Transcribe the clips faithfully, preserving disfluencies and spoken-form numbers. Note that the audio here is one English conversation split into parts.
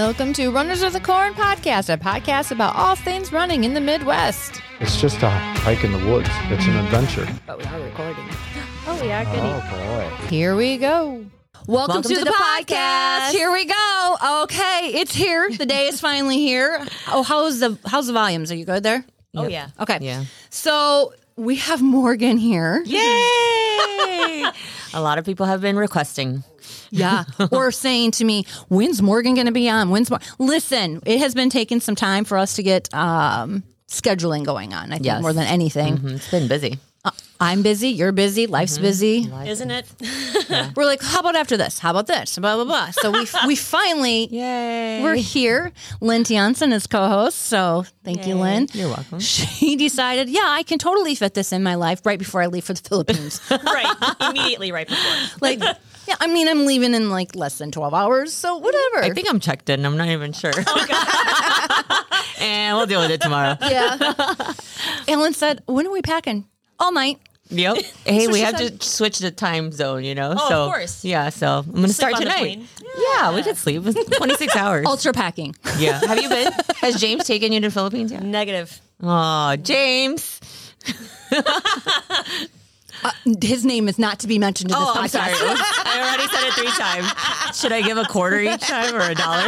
Welcome to Runners of the Corn podcast, a podcast about all things running in the Midwest. It's just a hike in the woods. It's an adventure. But we are recording. Oh, we are. Good. Oh, boy. Here we go. Welcome, Welcome to, to the, the podcast. podcast. Here we go. Okay, it's here. The day is finally here. Oh, how's the how's the volumes? Are you good there? Oh, yep. yeah. Okay. Yeah. So we have Morgan here. Yay! A lot of people have been requesting. Yeah. Or saying to me, when's Morgan going to be on? When's Mor-? Listen, it has been taking some time for us to get um, scheduling going on, I think, yes. more than anything. Mm-hmm. It's been busy. Uh, I'm busy. You're busy. Life's mm-hmm. busy. Life. Isn't it? Yeah. We're like, how about after this? How about this? Blah, blah, blah. So we we finally, Yay. We're here. Lynn Tianson is co-host. So thank Yay. you, Lynn. You're welcome. She decided, yeah, I can totally fit this in my life right before I leave for the Philippines. Right. Immediately right before. Like, yeah, I mean, I'm leaving in like less than twelve hours. So whatever. I think I'm checked in. I'm not even sure. Oh, God. And we'll deal with it tomorrow. Yeah. Ellen said, when are we packing? All night. Yep. Hey, so we have said, to switch the time zone, you know? Oh, so, of course. Yeah, so I'm going to start tonight. Yeah. yeah, we could sleep. It's twenty-six hours. Ultra packing. Yeah. Have you been? Has James taken you to the Philippines yet? Negative. Oh, James. Uh, his name is not to be mentioned in this oh, podcast. I'm sorry. I already said it three times. Should I give a quarter each time or a dollar?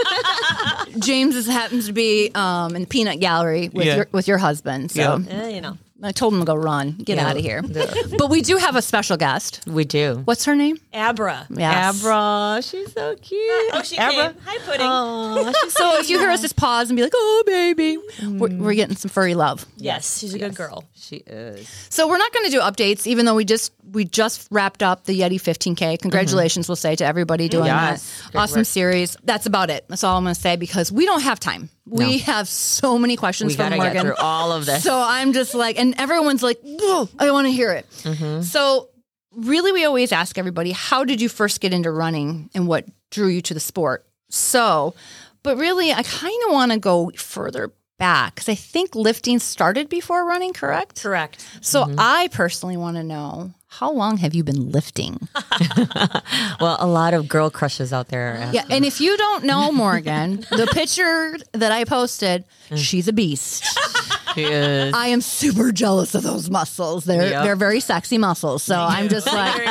James is, happens to be um, in the peanut gallery with yeah. your with your husband. So yeah. Uh, you know. I told him to go run. Get yeah. out of here. But we do have a special guest. We do. What's her name? Abra. Yes. Abra. She's so cute. Oh, she Abra. came. Hi, Pudding. Oh, she's so if you hear us just pause and be like, oh, baby, mm. we're, we're getting some furry love. Yes, she's a yes. good girl. She is. So we're not going to do updates, even though we just we just wrapped up the Yeti fifteen K. Congratulations, mm-hmm. we'll say to everybody doing yes. that. Awesome work. Series. That's about it. That's all I'm going to say because we don't have time. We no. have so many questions we from gotta Morgan. Get through all of this. So I'm just like, and everyone's like, I want to hear it. Mm-hmm. So really, we always ask everybody, how did you first get into running and what drew you to the sport? So, but really, I kind of want to go further back because I think lifting started before running, correct? Correct. So mm-hmm. I personally want to know, how long have you been lifting? Well, a lot of girl crushes out there. Yeah, and if you don't know Morgan, the picture that I posted, she's a beast. She is. I am super jealous of those muscles. They're yep. they're very sexy muscles. So I'm just like,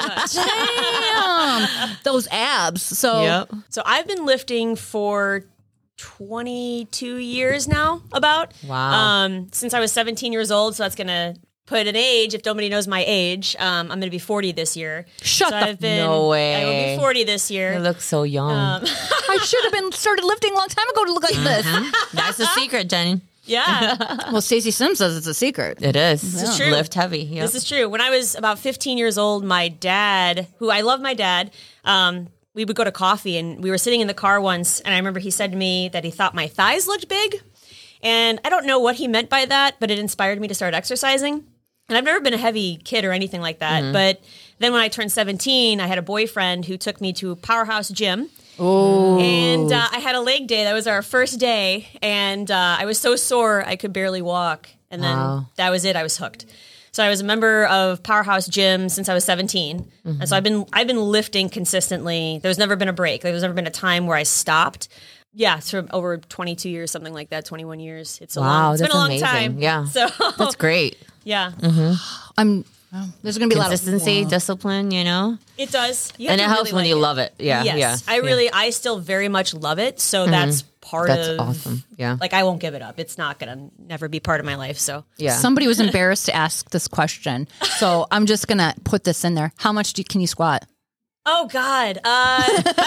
damn, those abs. So yep. So I've been lifting for twenty-two years now, about. Wow. Um, since I was seventeen years old, so that's gonna put an age. If nobody knows my age, um, I'm gonna be forty this year. Shut so the I've been, no way. I will be forty this year. You look so young. Um, I should have been started lifting a long time ago to look like this. Mm-hmm. That's the secret, Jenny. Yeah. Well, Stacey Sims says it's a secret. It is. This is true. Lift heavy. Yep. This is true. When I was about fifteen years old, my dad, who I love my dad, um, we would go to coffee and we were sitting in the car once and I remember he said to me that he thought my thighs looked big. And I don't know what he meant by that, but it inspired me to start exercising. And I've never been a heavy kid or anything like that. Mm-hmm. But then when I turned seventeen, I had a boyfriend who took me to Powerhouse Gym. Oh. And uh, I had a leg day. That was our first day. And uh, I was so sore, I could barely walk. And then wow. that was it. I was hooked. So I was a member of Powerhouse Gym since I was seventeen. Mm-hmm. And so I've been I've been lifting consistently. There's never been a break. There's never been a time where I stopped. Yeah, it's for over twenty-two years, something like that, twenty-one years. It's a wow, long, it's that's been a long amazing. time. Yeah. So that's great. Yeah. Mm-hmm. I'm oh, there's going to be a lot of consistency, discipline, you know? It does. You and it to helps really when like you it. love it. Yeah. Yes. Yeah. I really, yeah. I still very much love it. So mm-hmm. that's part that's of. That's awesome. Yeah. Like, I won't give it up. It's not going to never be part of my life. So, yeah. Somebody was embarrassed to ask this question. So I'm just going to put this in there. How much do you, can you squat? Oh, God. Uh,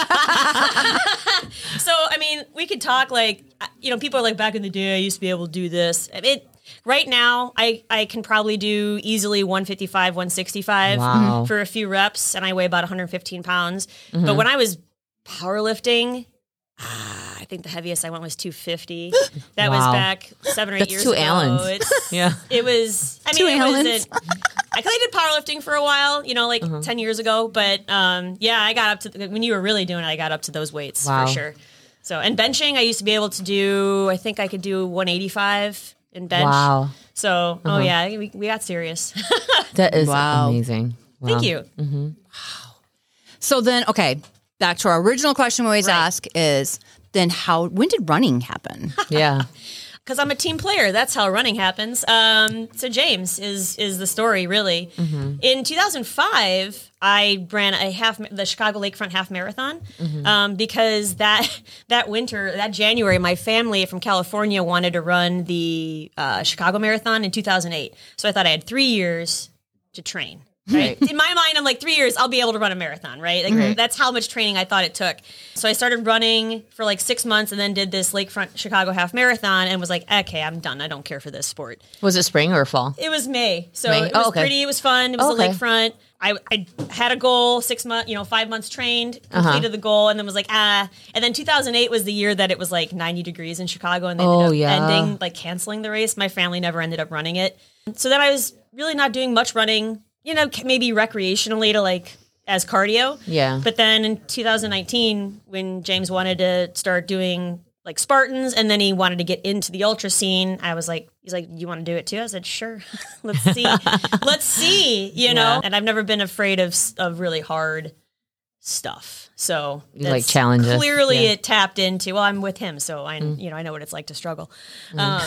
so, I mean, we could talk like, you know, people are like, back in the day, I used to be able to do this. I mean, right now, I, I can probably do easily one fifty-five, one sixty-five wow. for a few reps, and I weigh about one hundred fifteen pounds. Mm-hmm. But when I was powerlifting, ah, I think the heaviest I went was two fifty. That wow. was back seven or eight That's years two ago. Allens. It's, yeah. It was, I Two mean, it Allens. wasn't. I kind of did powerlifting for a while, you know, like uh-huh. ten years ago. But um, yeah, I got up to, the, when you were really doing it, I got up to those weights wow. for sure. So, and benching, I used to be able to do, I think I could do one eighty-five in bench. Wow. So, uh-huh. oh yeah, we, we got serious. That is wow. amazing. Wow. Thank you. Mm-hmm. Wow. So then, okay, back to our original question we always Right. ask is, then how, when did running happen? Yeah. Because I'm a team player. That's how running happens. Um, so James is is the story, really. Mm-hmm. In two thousand five, I ran a half the Chicago Lakefront Half Marathon Mm-hmm. um, because that that winter, that January, my family from California wanted to run the uh, Chicago Marathon in two thousand eight. So I thought I had three years to train. Right. In my mind, I'm like, three years, I'll be able to run a marathon, right? Like, Right. that's how much training I thought it took. So I started running for like six months and then did this Lakefront Chicago Half Marathon and was like, okay, I'm done. I don't care for this sport. Was it spring or fall? It was May. So May? it was Oh, okay. pretty. It was fun. It was Okay. the lakefront. I, I had a goal, six months, you know, five months trained, Uh-huh. completed the goal, and then was like, ah. And then two thousand eight was the year that it was like ninety degrees in Chicago, and they Oh, ended up yeah. ending, like canceling the race. My family never ended up running it. So then I was really not doing much running, you know, maybe recreationally to like as cardio. Yeah. But then in two thousand nineteen, when James wanted to start doing like Spartans, and then he wanted to get into the ultra scene, I was like, he's like, you want to do it too? I said, sure. Let's see. Let's see, you know? Yeah. And I've never been afraid of, of really hard stuff. So You like that's challenges. Clearly Yeah. it tapped into, well, I'm with him. So I, you know, I know what it's like to struggle. Um,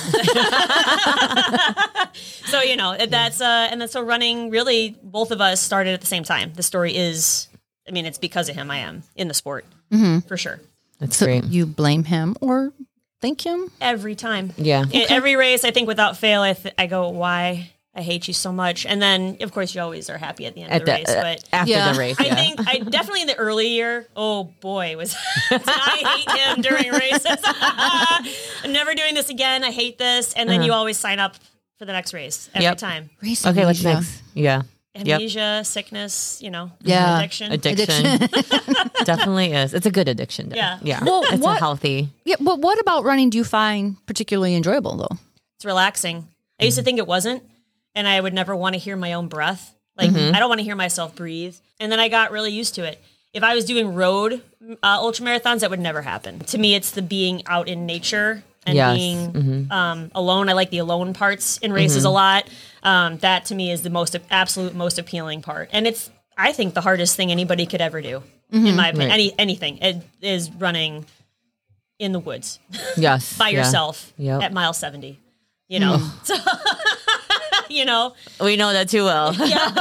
so, you know, that's, uh, and then so running really, both of us started at the same time. The story is, I mean, it's because of him I am in the sport for sure. That's So great. you blame him or thank him? Every time. Yeah. In every race, I think without fail, I, th- I go, why? I hate you so much. And then, of course, you always are happy at the end At of the, the, race. uh, But after Yeah. the race, I yeah. think I definitely in the early year, oh boy, was I hate him during races. I'm never doing this again. I hate this. And then you always sign up for the next race every Yep. time. Race Okay, what's amnesia. next? Yeah. Yep. Amnesia, sickness, you know, Yeah. addiction. Addiction. Definitely is. It's a good addiction. Though. Yeah. Yeah. Well, it's what- a healthy. Yeah, but what about running do you find particularly enjoyable though? It's relaxing. I used to think it wasn't, and I would never want to hear my own breath. Like, I don't want to hear myself breathe. And then I got really used to it. If I was doing road uh, ultra marathons, that would never happen. To me, it's the being out in nature and Yes. being um, alone. I like the alone parts in races a lot. Um, that to me is the most absolute most appealing part. And it's, I think, the hardest thing anybody could ever do, in my opinion. Right. Any anything it is running in the woods Yes. by yeah. yourself Yep. at mile seventy. You know, so, you know, We know that too well.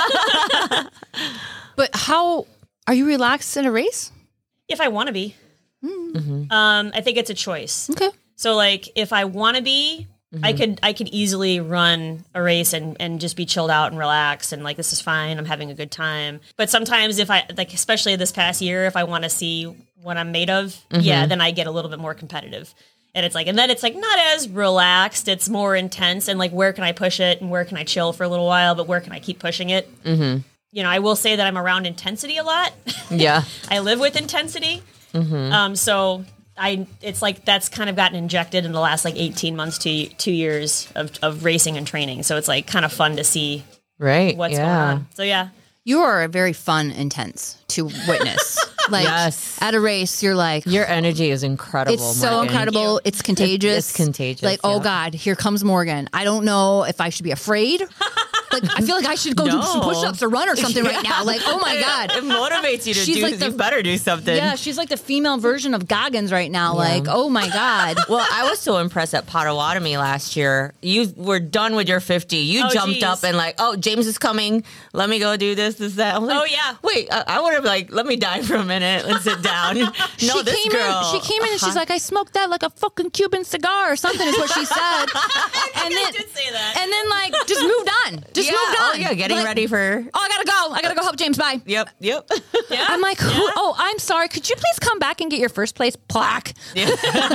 But how are you relaxed in a race? if I want to be, um, I think it's a choice. Okay. So, like, if I want to be, I could I could easily run a race and, and just be chilled out and relaxed and like, this is fine. I'm having a good time. But sometimes if I like, especially this past year, if I want to see what I'm made of, yeah, then I get a little bit more competitive. And it's like, and then it's like not as relaxed. It's more intense. And like, where can I push it and where can I chill for a little while? But where can I keep pushing it? Mm-hmm. You know, I will say that I'm around intensity a lot. Yeah. I live with intensity. Um, so I, it's like that's kind of gotten injected in the last like eighteen months to two years of, of racing and training. So it's like kind of fun to see Right. what's yeah. going on. So yeah, You are very fun, intense to witness. Like Yes. at a race, you're like, Your energy is incredible. it's so Morgan. incredible. It's contagious. It's contagious, Like, oh yeah. God, here comes Morgan. I don't know if I should be afraid. Like, I feel like I should go do some No. push-ups or run or something right now. Like, oh my God. It motivates you to She's do. like the- you better do something. Yeah, she's like the female version of Goggins right now. Like, oh my God. Well, I was so impressed at Potawatomi last year. You were done with your fifty. You Oh, jumped geez. up and like, oh, James is coming. Let me go do this, this, that. I was like, Oh, yeah. Wait, I, I would have like, let me die for a minute and sit down. no, she this came girl. in. She came in and she's like, I smoked that like a fucking Cuban cigar or something is what she said. and then, did say that. and then like just moved on. Just yeah, moved on. oh, yeah, getting Like, ready for. Oh, I gotta go. I gotta go help James. Bye. Yep, yep. yeah. I'm like, who, oh, I'm sorry. Could you please come back and get your first place plaque? yeah,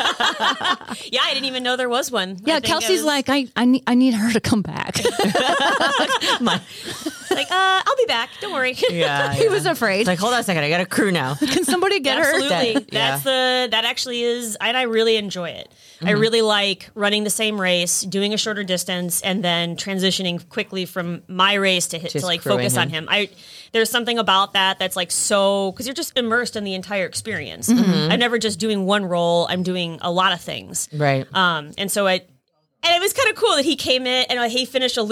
I didn't even know there was one. I Yeah, think Kelsey's I was like, I, I need, I need her to come back. My, like, uh, I'll be back. Don't worry. yeah, he yeah. was afraid. It's like, hold on a second. I got a crew now. Can somebody get her? Absolutely. That- yeah. That's the that actually is and I really enjoy it. I really like running the same race, doing a shorter distance, and then transitioning quickly from my race to hit to Just like crewing focus on him. him. I there's something about that that's like so because you're just immersed in the entire experience. I'm never just doing one role. I'm doing a lot of things. Right. Um, and so I and it was kind of cool that he came in and uh, he finished a loop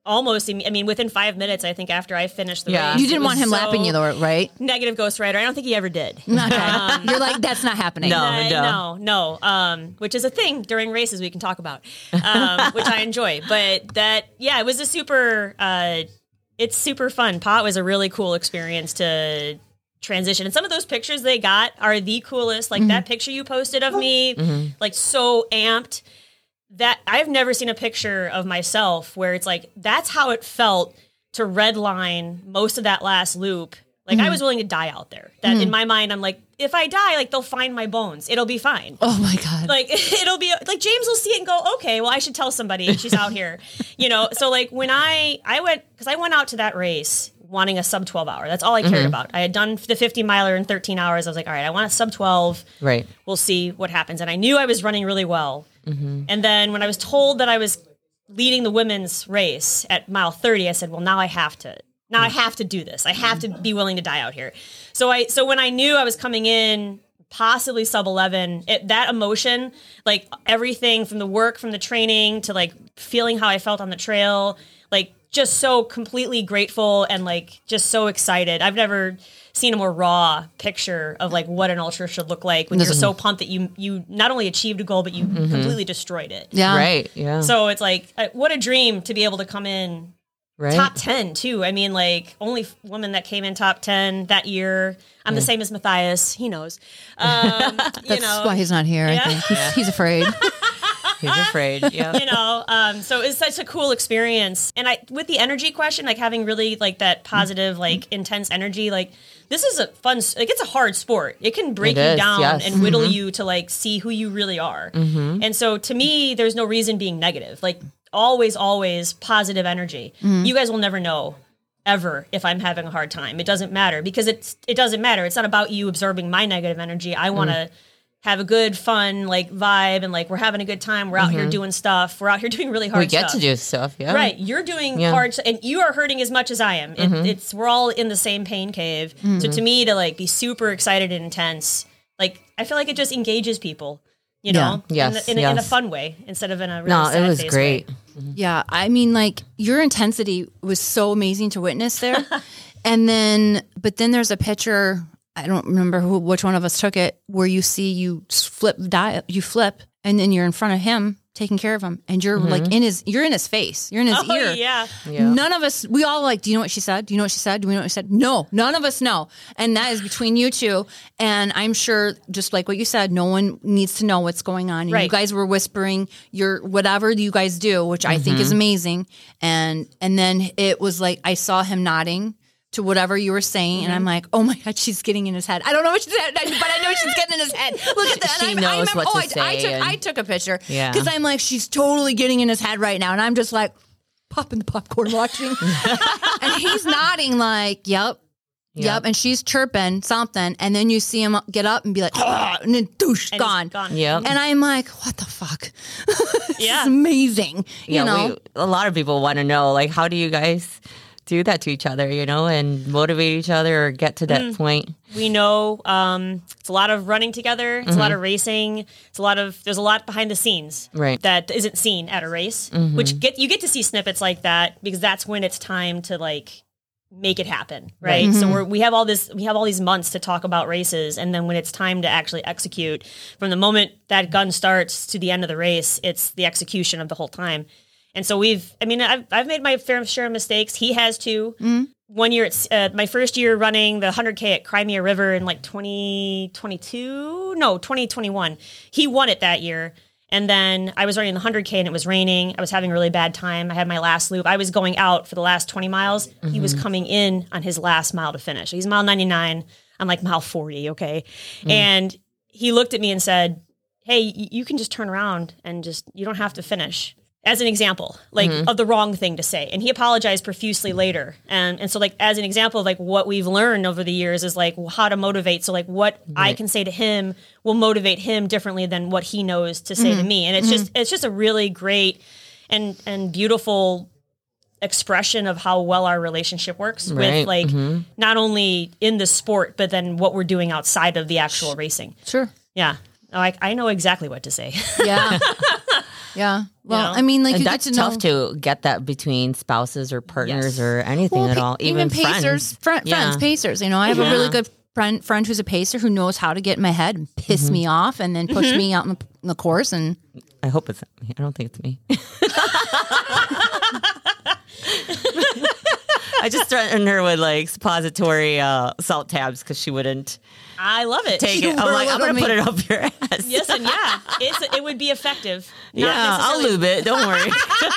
almost, I mean, within five minutes, I think after I finished the Yeah. race. You didn't it want was him so lapping you though, right? Negative ghostwriter. I don't think he ever did. Okay. You're like, that's not happening. No. Uh, no, no, um, which is a thing during races we can talk about, um, which I enjoy. But that, yeah, it was a super, uh, it's super fun. Pot was a really cool experience to transition. And some of those pictures they got are the coolest. Like mm-hmm. that picture you posted of me, mm-hmm. like so amped. That I've never seen a picture of myself where it's like, that's how it felt to redline most of that last loop. Like mm-hmm. I was willing to die out there. That mm-hmm. in my mind, I'm like, if I die, like they'll find my bones. It'll be fine. Oh my God. Like it'll be like James will see it and go, okay, well I should tell somebody she's out here, you know? So like when I, I went, cause I went out to that race wanting a sub twelve hour. That's all I cared mm-hmm. about. I had done the fifty miler in thirteen hours. I was like, all right, I want a sub twelve. Right. We'll see what happens. And I knew I was running really well. Mm-hmm. And then when I was told that I was leading the women's race at mile thirty, I said, well, now I have to, now I have to do this. I have to be willing to die out here. So I, so when I knew I was coming in possibly sub eleven, it, that emotion, like everything from the work, from the training to like feeling how I felt on the trail, like just so completely grateful and like just so excited. I've never seen a more raw picture of like what an ultra should look like when you're so pumped that you you not only achieved a goal but you mm-hmm. completely destroyed it. Yeah, right. Yeah. So it's like uh, what a dream to be able to come in right. top ten too. I mean, like only f- woman that came in top ten that year. I'm yeah. the same as Matthias. He knows. Um, That's you know, why he's not here. Yeah. I think he's, yeah. he's afraid. He's afraid. Yeah. You know, um, so it's such a cool experience. And I, with the energy question, like having really like that positive, like intense energy, like this is a fun, like it's a hard sport. It can break It you is, down yes. and whittle Mm-hmm. you to like see who you really are. Mm-hmm. And so to me, there's no reason being negative. Like always, always positive energy. Mm-hmm. You guys will never know ever if I'm having a hard time. It doesn't matter because it's, it doesn't matter. It's not about you absorbing my negative energy. I want to mm. have a good, fun, like vibe and like we're having a good time. We're out mm-hmm. here doing stuff. We're out here doing really hard we get stuff. to do stuff, yeah. Right. You're doing yeah. hard and you are hurting as much as I am. It, mm-hmm. It's we're all in the same pain cave. Mm-hmm. So to me to like be super excited and intense, like I feel like it just engages people, you know, yeah. in, yes, the, in, yes. a, in a fun way instead of in a really no, sad it was face great. way. Mm-hmm. Yeah, I mean, like your intensity was so amazing to witness there, and then, but then there's a picture. I don't remember who, which one of us took it, where you see you flip, die, you flip, and then you're in front of him taking care of him, and you're mm-hmm. like in his, you're in his face, you're in his oh, ear. Yeah. yeah. None of us, we all like, do you know what she said? Do you know what she said? Do we know what she said? No, none of us know. And that is between you two. And I'm sure, just like what you said, no one needs to know what's going on. And right. you guys were whispering your whatever you guys do, which I mm-hmm. think is amazing. And and then it was like, I saw him nodding to whatever you were saying, mm-hmm. and I'm like, oh my God, she's getting in his head. I don't know what she said, but I know she's getting in his head. Look at that. She and I, knows I remember, what oh, to I, say. I took, and, I took a picture because yeah. I'm like, she's totally getting in his head right now, and I'm just like popping the popcorn watching, and he's nodding like, yep. Yep. yep, and she's chirping something, and then you see him get up and be like, oh, and then douche, and gone. gone. Yep. And I'm like, what the fuck? This Yeah. is amazing. yeah, you know, we, a lot of people want to know, like, how do you guys do that to each other, you know, and motivate each other or get to that mm. point? We know um, it's a lot of running together. It's mm-hmm. a lot of racing. It's a lot of, there's a lot behind the scenes right. that isn't seen at a race, mm-hmm. which get you get to see snippets like that because that's when it's time to like make it happen, right? Mm-hmm. So we're, we have all this, we have all these months to talk about races, and then when it's time to actually execute, from the moment that gun starts to the end of the race, it's the execution of the whole time. And so we've, I mean, I've I've made my fair share of mistakes. He has too. Mm-hmm. One year, it's uh, my first year running the one hundred K at Crimea River in like twenty twenty-two, no, twenty twenty-one. He won it that year. And then I was running the one hundred K and it was raining. I was having a really bad time. I had my last loop. I was going out for the last twenty miles. Mm-hmm. He was coming in on his last mile to finish. He's mile ninety-nine. I'm like mile forty, okay? Mm-hmm. And he looked at me and said, hey, y- you can just turn around and just, you don't have to finish. As an example, like mm-hmm. of the wrong thing to say. And he apologized profusely later. And and so like as an example of like what we've learned over the years is like how to motivate. So like what right. I can say to him will motivate him differently than what he knows to say mm-hmm. to me. And it's mm-hmm. just it's just a really great and and beautiful expression of how well our relationship works right. with like mm-hmm. not only in the sport, but then what we're doing outside of the actual racing. Sure. Yeah. Oh, I, I know exactly what to say. Yeah. Yeah. Well, know? I mean, like And you that's get to tough know. to get that between spouses or partners Yes. or anything Well, at pa- all. Even, pacers, friends. fri- Yeah. friends, pacers. You know, I have a really Yeah. good friend friend who's a pacer who knows how to get in my head and piss me off and then push me out in the, in the course. And I hope it's not me. I don't think it's me. I just threatened her with like suppository uh, salt tabs because she wouldn't I love it. take You it. I'm were like, I'm little going to put me. it up your ass. Yes, and yeah, it's, it would be effective. Not yeah, I'll necessarily- lube it. Don't worry.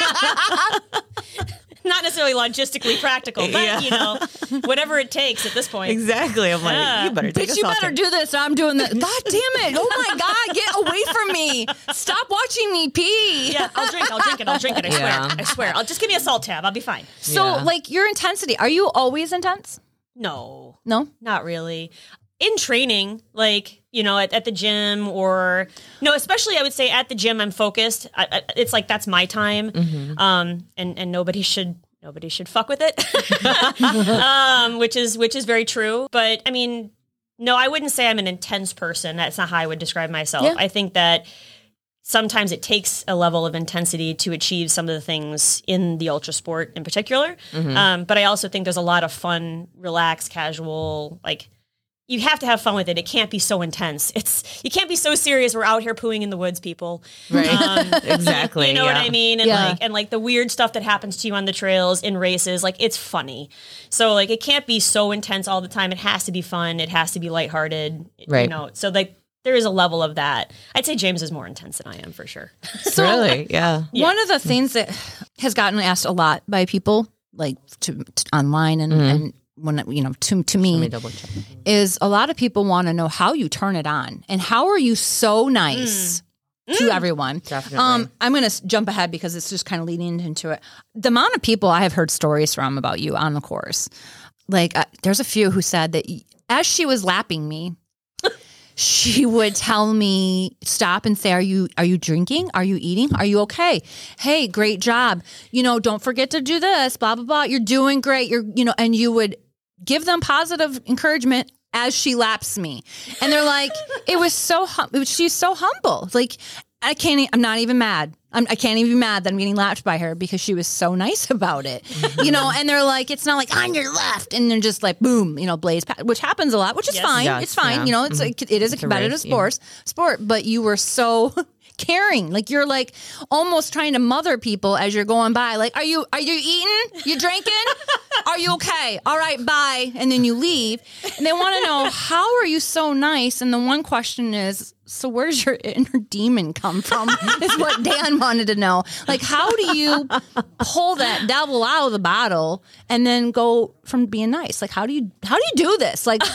Not necessarily logistically practical, but Yeah. you know, whatever it takes at this point. Exactly. I'm like, Yeah. you better take bitch, a you salt better tab. do this. I'm doing that. God damn it! Oh my God, get away from me! Stop watching me pee. Yeah, I'll drink. I'll drink it. I'll drink it. I swear. Yeah. I swear. I'll just give me a salt tab. I'll be fine. So, Yeah. like, your intensity. Are you always intense? No, No. not really. In training, like, you know, at, at the gym or, no, especially I would say at the gym, I'm focused. I, I, it's like, that's my time. Um, and, and nobody should, nobody should fuck with it. um, which is, which is very true. But I mean, no, I wouldn't say I'm an intense person. That's not how I would describe myself. Yeah. I think that sometimes it takes a level of intensity to achieve some of the things in the ultra sport in particular. Um, but I also think there's a lot of fun, relaxed, casual, like, you have to have fun with it. It can't be so intense. It's you can't be so serious. We're out here pooing in the woods, people. Right. Um, Exactly. you know what yeah. I mean? And Yeah. like and like the weird stuff that happens to you on the trails in races, like it's funny. So like it can't be so intense all the time. It has to be fun. It has to be lighthearted. You Right. know. So like there is a level of that. I'd say James is more intense than I am for sure. Really? Yeah. One of the things that has gotten asked a lot by people, like to, to online and, and when you know to to Let me me, double check. is a lot of people want to know how you turn it on and how are you so nice to everyone. Definitely. Um, I'm going to jump ahead because it's just kind of leading into it. The amount of people I have heard stories from about you on the course, like uh, there's a few who said that y- as she was lapping me, she would tell me stop and say, are you are you drinking? Are you eating? Are you okay? Hey, great job. You know, don't forget to do this, blah, blah, blah. You're doing great. You're, you know, and you would give them positive encouragement as she laps me. And they're like, it was so, hum- it was, she's so humble. Like, I can't, e- I'm not even mad. I'm, I can't even be mad that I'm getting lapped by her because she was so nice about it, you know, and they're like, it's not like on your left and then just like, boom, you know, blaze, pa- which happens a lot, which is Yes. fine. Yes, It's fine. yeah. You know, it's like, it is a It's a competitive race, yeah. sport, sport, but you were so caring. Like you're like almost trying to mother people as you're going by. Like, are you, are you eating? You drinking? Are you okay? All right, bye. And then you leave. And they want to know, how are you so nice? And the one question is, so where does your inner demon come from? Is what Dan wanted to know. Like, how do you pull that devil out of the bottle and then go from being nice? Like, how do you, how do you do this? Like,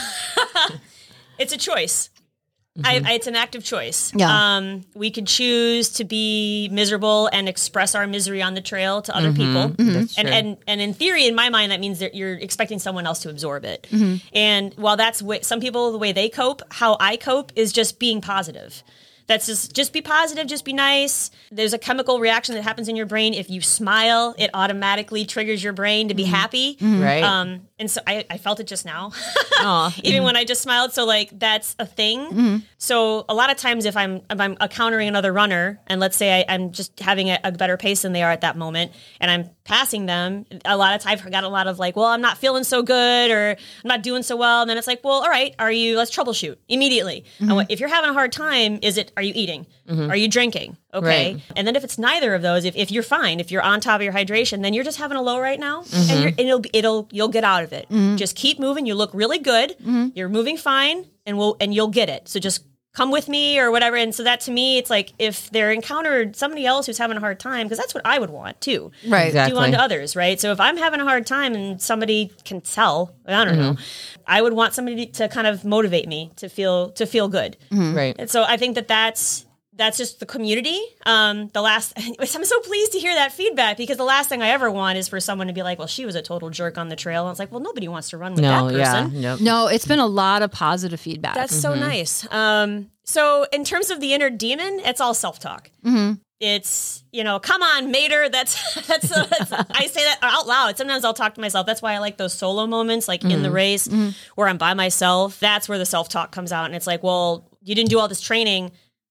It's a choice. I, I, it's an active choice. Yeah. Um, we could choose to be miserable and express our misery on the trail to other people. That's And, true. and and in theory, in my mind, that means that you're expecting someone else to absorb it. And while that's what some people, the way they cope, how I cope is just being positive. That's just just be positive, just be nice. There's a chemical reaction that happens in your brain. If you smile, it automatically triggers your brain to be happy. Right. Um, and so I, I felt it just now, Aw. even when I just smiled. So like that's a thing. So a lot of times if I'm if I'm encountering another runner, and let's say I, I'm just having a, a better pace than they are at that moment, and I'm passing them, a lot of times I've got a lot of like, well, I'm not feeling so good, or I'm not doing so well. And then it's like, well, all right, are you? Let's troubleshoot immediately. And what, if you're having a hard time, is it? Are you eating? Are you drinking? Okay. Right. And then if it's neither of those, if, if you're fine, if you're on top of your hydration, then you're just having a low right now, and, you're, and it'll be- it'll you'll get out of it. Just keep moving. You look really good. You're moving fine, and we'll and you'll get it. So just come with me or whatever. And so that to me, it's like if they're encountered somebody else who's having a hard time, because that's what I would want too. right. Exactly. Do unto others, right? So if I'm having a hard time and somebody can tell, I don't know, I would want somebody to kind of motivate me to feel to feel good. Right. And so I think that that's that's just the community. Um, the last, I'm so pleased to hear that feedback, because the last thing I ever want is for someone to be like, well, she was a total jerk on the trail. And it's like, well, nobody wants to run with No, that yeah. person. Nope. No, it's been a lot of positive feedback. That's so nice. Um, so in terms of the inner demon, it's all self-talk. It's, you know, come on, Mater. That's, that's, that's I say that out loud. Sometimes I'll talk to myself. That's why I like those solo moments, like in the race where I'm by myself. That's where the self-talk comes out. And it's like, well, you didn't do all this training.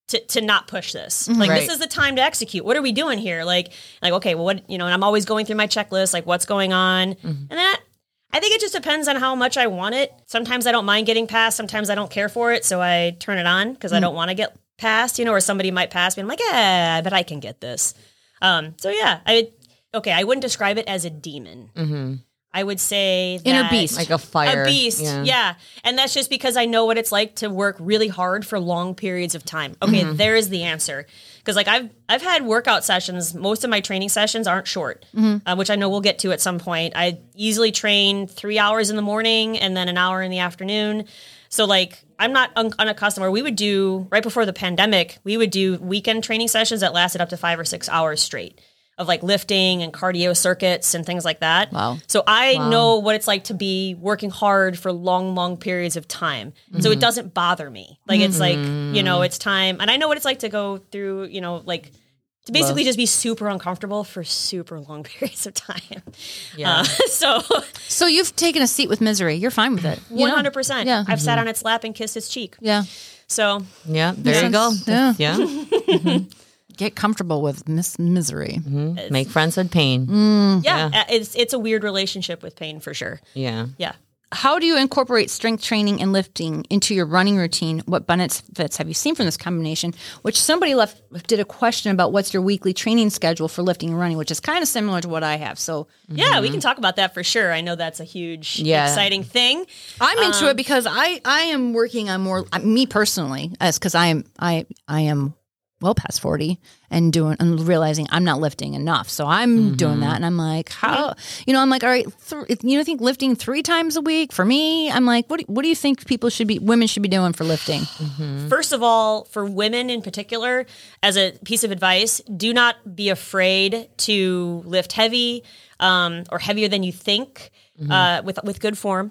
to, to not push this. Like, Right. this is the time to execute. What are we doing here? Like, like, okay, well, what, you know, and I'm always going through my checklist, like what's going on. And that, I think it just depends on how much I want it. Sometimes I don't mind getting passed. Sometimes I don't care for it. So I turn it on because I don't want to get passed, you know, or somebody might pass me. I'm like, yeah, I bet I can get this. Um, so yeah, I, okay. I wouldn't describe it as a demon. Mm-hmm. I would say that Inner beast. Like a fire. a beast, Yeah. yeah. And that's just because I know what it's like to work really hard for long periods of time. Okay, Mm-hmm. there is the answer. Because like I've I've had workout sessions. Most of my training sessions aren't short, uh, which I know we'll get to at some point. I easily train three hours in the morning and then an hour in the afternoon. So like I'm not un- unaccustomed. Or we would do right before the pandemic, we would do weekend training sessions that lasted up to five or six hours straight of like lifting and cardio circuits and things like that. Wow. So I know what it's like to be working hard for long, long periods of time. So it doesn't bother me. Like it's like, you know, it's time. And I know what it's like to go through, you know, like to basically just be super uncomfortable for super long periods of time. Yeah. Uh, so So you've taken a seat with misery. You're fine with it. you know? one hundred percent. Yeah. I've sat on its lap and kissed its cheek. Yeah. So Yeah. There you go. Yeah. Yeah. Get comfortable with mis- misery. Mhm. Make friends with pain. yeah, uh, it's it's a weird relationship with pain for sure. Yeah. Yeah. How do you incorporate strength training and lifting into your running routine? What benefits have you seen from this combination? Which somebody left did a question about what's your weekly training schedule for lifting and running, which is kind of similar to what I have. So Yeah, we can talk about that for sure. I know that's a huge, Yeah. exciting thing. I'm into it because I I am working on more uh, me personally, as because I am I I am well past forty and doing and realizing I'm not lifting enough. So I'm doing that, and I'm like, how you know, I'm like, all right, th- you know, think lifting three times a week for me. I'm like, what do, what do you think people should be women should be doing for lifting? First of all, for women in particular, as a piece of advice, do not be afraid to lift heavy um, or heavier than you think uh, with with good form.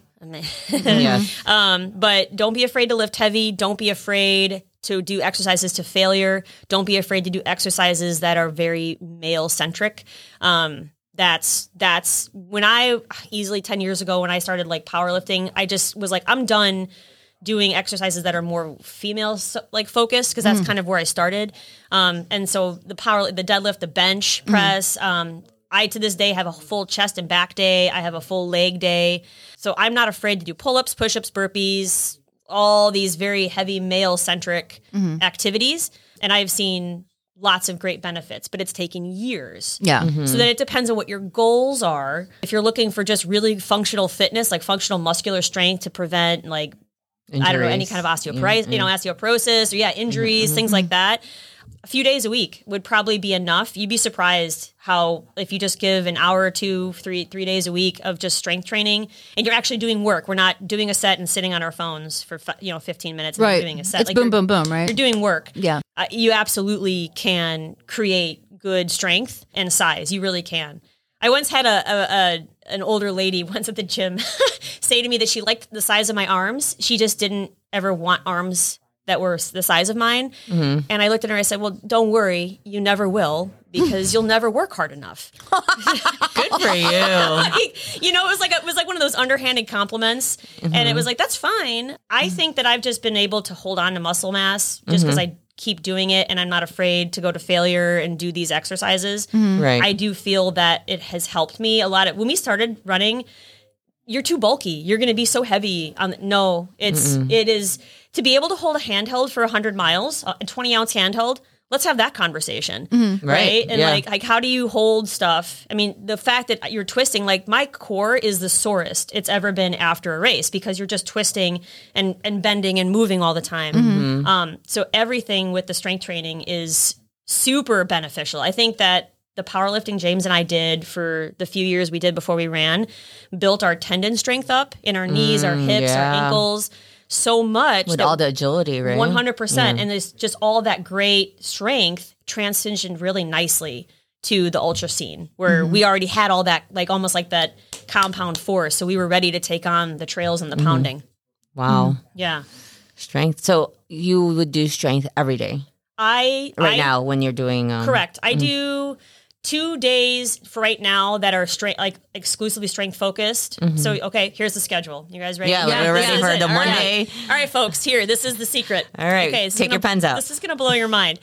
Yeah. um, but don't be afraid to lift heavy. Don't be afraid to do exercises to failure. Don't be afraid to do exercises that are very male centric. Um, that's that's when I easily ten years ago when I started like powerlifting, I just was like, I'm done doing exercises that are more female like focused because that's kind of where I started. Um, and so the power, the deadlift, the bench press. Um, I to this day have a full chest and back day. I have a full leg day. So I'm not afraid to do pull-ups, push-ups, burpees, all these very heavy male-centric activities. And I've seen lots of great benefits, but it's taken years. Yeah, So then it depends on what your goals are. If you're looking for just really functional fitness, like functional muscular strength to prevent like, I don't know, any kind of osteoporosis, you know, osteoporosis or yeah, injuries, things like that. A few days a week would probably be enough. You'd be surprised how if you just give an hour or two, three, three days a week of just strength training, and you're actually doing work. We're not doing a set and sitting on our phones for fi- you know fifteen minutes and right. doing a set. It's Like, boom, you're- boom, boom, right? You're doing work. Yeah. Uh, you absolutely can create good strength and size. You really can. I once had a, a, a an older lady once at the gym say to me that she liked the size of my arms. She just didn't ever want arms that were the size of mine. And I looked at her and I said, well, don't worry. You never will because you'll never work hard enough. Good for you. Like, you know, it was like, it was like one of those underhanded compliments. And it was like, that's fine. I think that I've just been able to hold on to muscle mass just because I keep doing it and I'm not afraid to go to failure and do these exercises. Right. I do feel that it has helped me a lot. When we started running, you're too bulky. You're going to be so heavy. On no, it's Mm-mm. it is to be able to hold a handheld for one hundred miles, a twenty ounce handheld. Let's have that conversation, mm-hmm. right? Right. And Yeah. like, like, how do you hold stuff? I mean, the fact that you're twisting, like my core is the sorest it's ever been after a race because you're just twisting and and bending and moving all the time. Mm-hmm. Um, so everything with the strength training is super beneficial. I think that the powerlifting James and I did for the few years we did before we ran built our tendon strength up in our knees, our hips, yeah. our ankles so much With that all the agility, right? one hundred percent. And it's just all that great strength transitioned really nicely to the ultra scene where we already had all that, like almost like that compound force. So we were ready to take on the trails and the pounding. Wow. Yeah. Strength. So you would do strength every day I, right I now when you're doing... Um, Correct. I do two days for right now that are straight, like exclusively strength focused. Mm-hmm. So, okay, here's the schedule. You guys ready? Yeah, yeah we're ready for the All Monday. Right. All right, folks, here, this is the secret. All right, okay, take gonna, your pens out. This is going to blow your mind.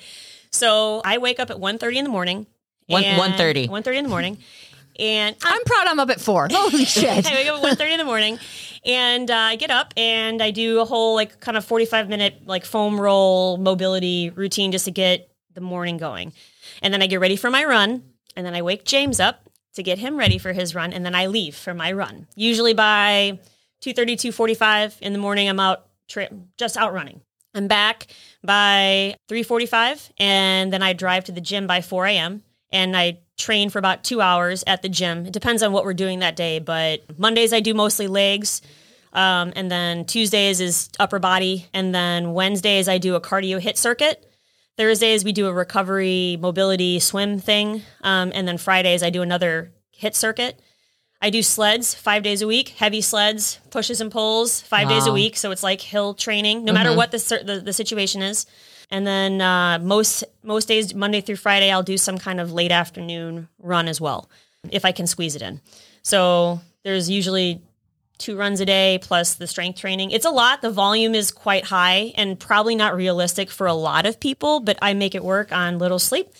So I wake up at one thirty in the morning. one thirty. one thirty in the morning. And I'm, I'm proud I'm up at four. Holy shit. I wake up at one thirty in the morning and uh, I get up and I do a whole like kind of forty-five minute like foam roll mobility routine just to get the morning going. And then I get ready for my run. And then I wake James up to get him ready for his run. And then I leave for my run. Usually by two thirty, two forty-five in the morning, I'm out tra- just out running. I'm back by three forty-five. And then I drive to the gym by four a.m. And I train for about two hours at the gym. It depends on what we're doing that day. But Mondays, I do mostly legs. Um, and then Tuesdays is upper body. And then Wednesdays, I do a cardio hit circuit. Thursdays, we do a recovery mobility swim thing. Um, and then Fridays, I do another hit circuit. I do sleds five days a week, heavy sleds, pushes and pulls five wow. days a week. So it's like hill training, no mm-hmm. matter what the, the the situation is. And then uh, most most days, Monday through Friday, I'll do some kind of late afternoon run as well, if I can squeeze it in. So there's usually two runs a day plus the strength training. It's a lot. The volume is quite high and probably not realistic for a lot of people, but I make it work on little sleep.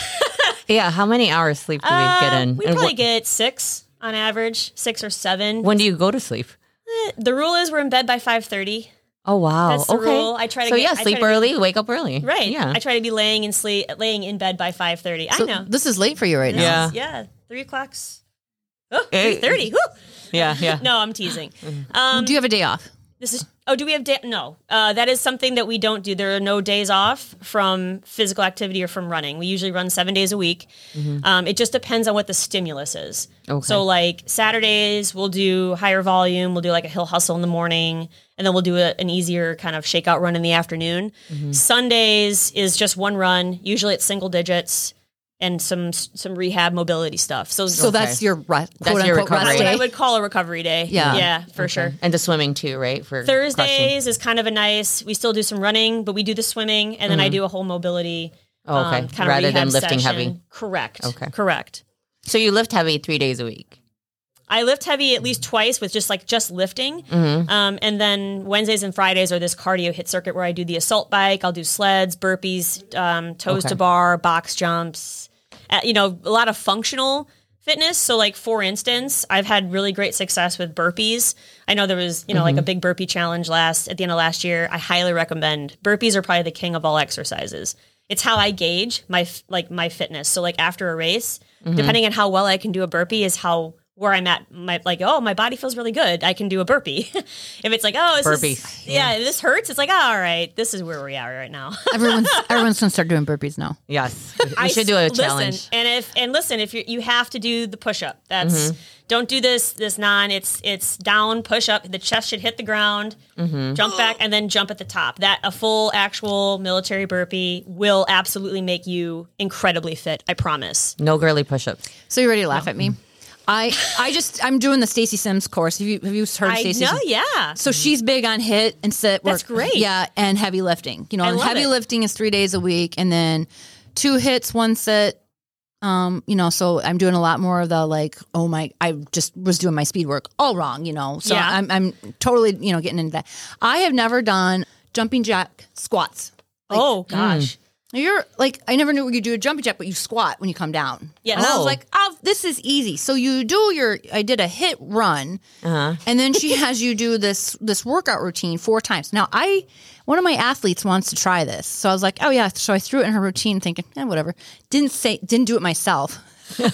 Yeah. How many hours sleep do we uh, get in? We and probably wh- get six on average, six or seven. When do you go to sleep? Eh, the rule is we're in bed by five thirty. Oh, wow. That's the okay. rule. I try to so get, yeah, sleep early, be, wake up early. Right. Yeah. I try to be laying in sleep, laying in bed by five thirty. So I know. This is late for you right now. Yeah. Yeah. Three o'clock's. Oh, three thirty. Woo. Yeah, yeah. No, I'm teasing. Um, do you have a day off? This is. Oh, do we have day? No. Uh, that is something that we don't do. There are no days off from physical activity or from running. We usually run seven days a week. Mm-hmm. Um, it just depends on what the stimulus is. Okay. So, like Saturdays, we'll do higher volume. We'll do like a hill hustle in the morning, and then we'll do a, an easier kind of shakeout run in the afternoon. Mm-hmm. Sundays is just one run. Usually, it's single digits. And some some rehab mobility stuff. So, so okay. that's your re- that's your recovery. That's what I would call a recovery day. Yeah, yeah, for okay. sure. And the swimming too, right? For Thursdays crushing. is kind of a nice. We still do some running, but we do the swimming, and then mm-hmm. I do a whole mobility. Oh, okay, um, kind rather of rehab than lifting session. heavy. Correct. Okay, correct. So you lift heavy three days a week. I lift heavy at least twice with just like just lifting. Mm-hmm. Um, and then Wednesdays and Fridays are this cardio hit circuit where I do the assault bike. I'll do sleds, burpees, um, toes okay. to bar, box jumps. Uh, you know, a lot of functional fitness. So like, for instance, I've had really great success with burpees. I know there was, you know, mm-hmm. like a big burpee challenge last at the end of last year. I highly recommend. Burpees are probably the king of all exercises. It's how I gauge my, like my fitness. So like after a race, mm-hmm. depending on how well I can do a burpee is how where I'm at, my like, oh, my body feels really good. I can do a burpee. If it's like, oh, this burpee. Is, yeah, yeah, this hurts. It's like, oh, all right, this is where we are right now. everyone's everyone's gonna start doing burpees now. Yes, we I, should do a listen, challenge. And if and listen, if you you have to do the push up, that's mm-hmm. don't do this this non. It's it's down push up. The chest should hit the ground, mm-hmm. jump back, and then jump at the top. That a full actual military burpee will absolutely make you incredibly fit. I promise. No girly push ups. So you ready to laugh no. at me? I I just I'm doing the Stacy Sims course. Have you have you heard of Stacy? I know, yeah. So she's big on hit and sit work. That's great. Yeah, and heavy lifting. You know, I and love heavy it. lifting is three days a week, and then two hits, one sit. Um, you know, so I'm doing a lot more of the like, oh my, I just was doing my speed work all wrong. You know, so Yeah. I'm I'm totally you know getting into that. I have never done jumping jack squats. Like, oh gosh. You're like, I never knew you do a jumping jack, but you squat when you come down. Yes. And I Oh. was like, oh, this is easy. So you do your, I did a hit run, Uh-huh. and then she has you do this this workout routine four times. Now, I, one of my athletes wants to try this. So I was like, oh yeah. So I threw it in her routine thinking, eh, whatever. Didn't say, didn't do it myself. Go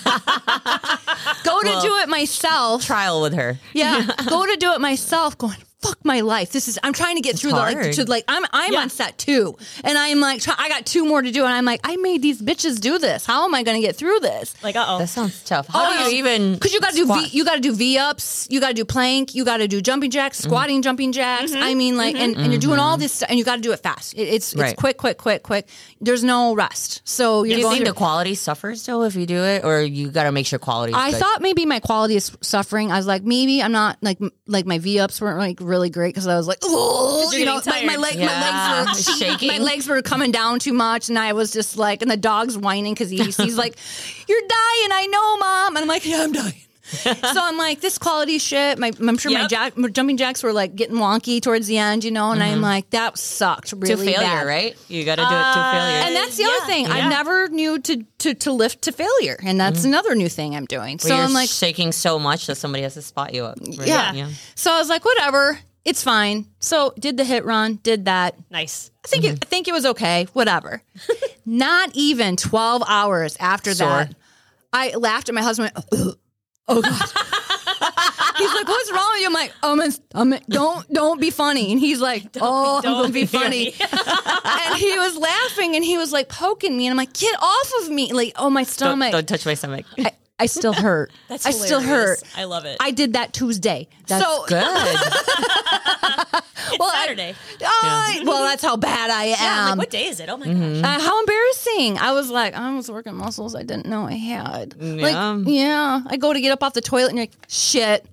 to Well, do it myself. Trial with her. Yeah. Go to do it myself going, fuck my life. This is, I'm trying to get through the, like, hard. to like, I'm, I'm Yeah. on set two. And I'm like, try, I got two more to do. And I'm like, I made these bitches do this. How am I going to get through this? Like, uh oh. That sounds tough. How Oh, do you even? Because you got to do squat? V, you got to do V ups, you got to do plank, you got to do jumping jacks, squatting jumping jacks. I mean, like, and, and you're doing all this stuff, and you got to do it fast. It, it's it's Right. quick, quick, quick, quick. There's no rest. So Do you're you going think the through- quality suffers though if you do it, or you got to make sure quality? I good? thought maybe my quality is suffering. I was like, maybe I'm not like m- like my V ups weren't like really great because I was like, oh, you're you know, getting my, my, tired. leg, Yeah, my legs were shaking. My legs were coming down too much, and I was just like, and the dog's whining because he, he's like, "You're dying, I know, Mom," and I'm like, "Yeah, I'm dying." So I'm like, this quality shit. My, I'm sure my, Yep. jack, my jumping jacks were like getting wonky towards the end, you know, and I'm like, that sucked To really failure, bad. right? You got to do it to failure. And that's the Yeah. other thing. I Yeah. never knew to, to, to lift to failure, and that's another new thing I'm doing. Where So you're I'm like, shaking so much that somebody has to spot you up. right? yeah. So I was like, whatever, it's fine. So did the hit run, did that. Nice. I think it, I think it was okay. Whatever. Not even twelve hours after Sore. that, I laughed at my husband. Went, oh, oh God. He's like, "What's wrong with you?" I'm like, "Oh, man, I'm, don't don't be funny." And he's like, "Oh, I'm don't gonna be be funny." And he was laughing, and he was like poking me, and I'm like, "Get off of me!" Like, oh, my Don't, stomach. don't touch my stomach. I, I still hurt. That's I still hurt. hilarious. I love it. I did that Tuesday. That's so good. it's well, I- Saturday. I- well, that's how bad I yeah, I'm am. like, what day is it? Oh my Mm-hmm. gosh. Uh, how embarrassing. I was like, I was working muscles I didn't know I had. Yeah. Like, yeah. I go to get up off the toilet and you're like, shit.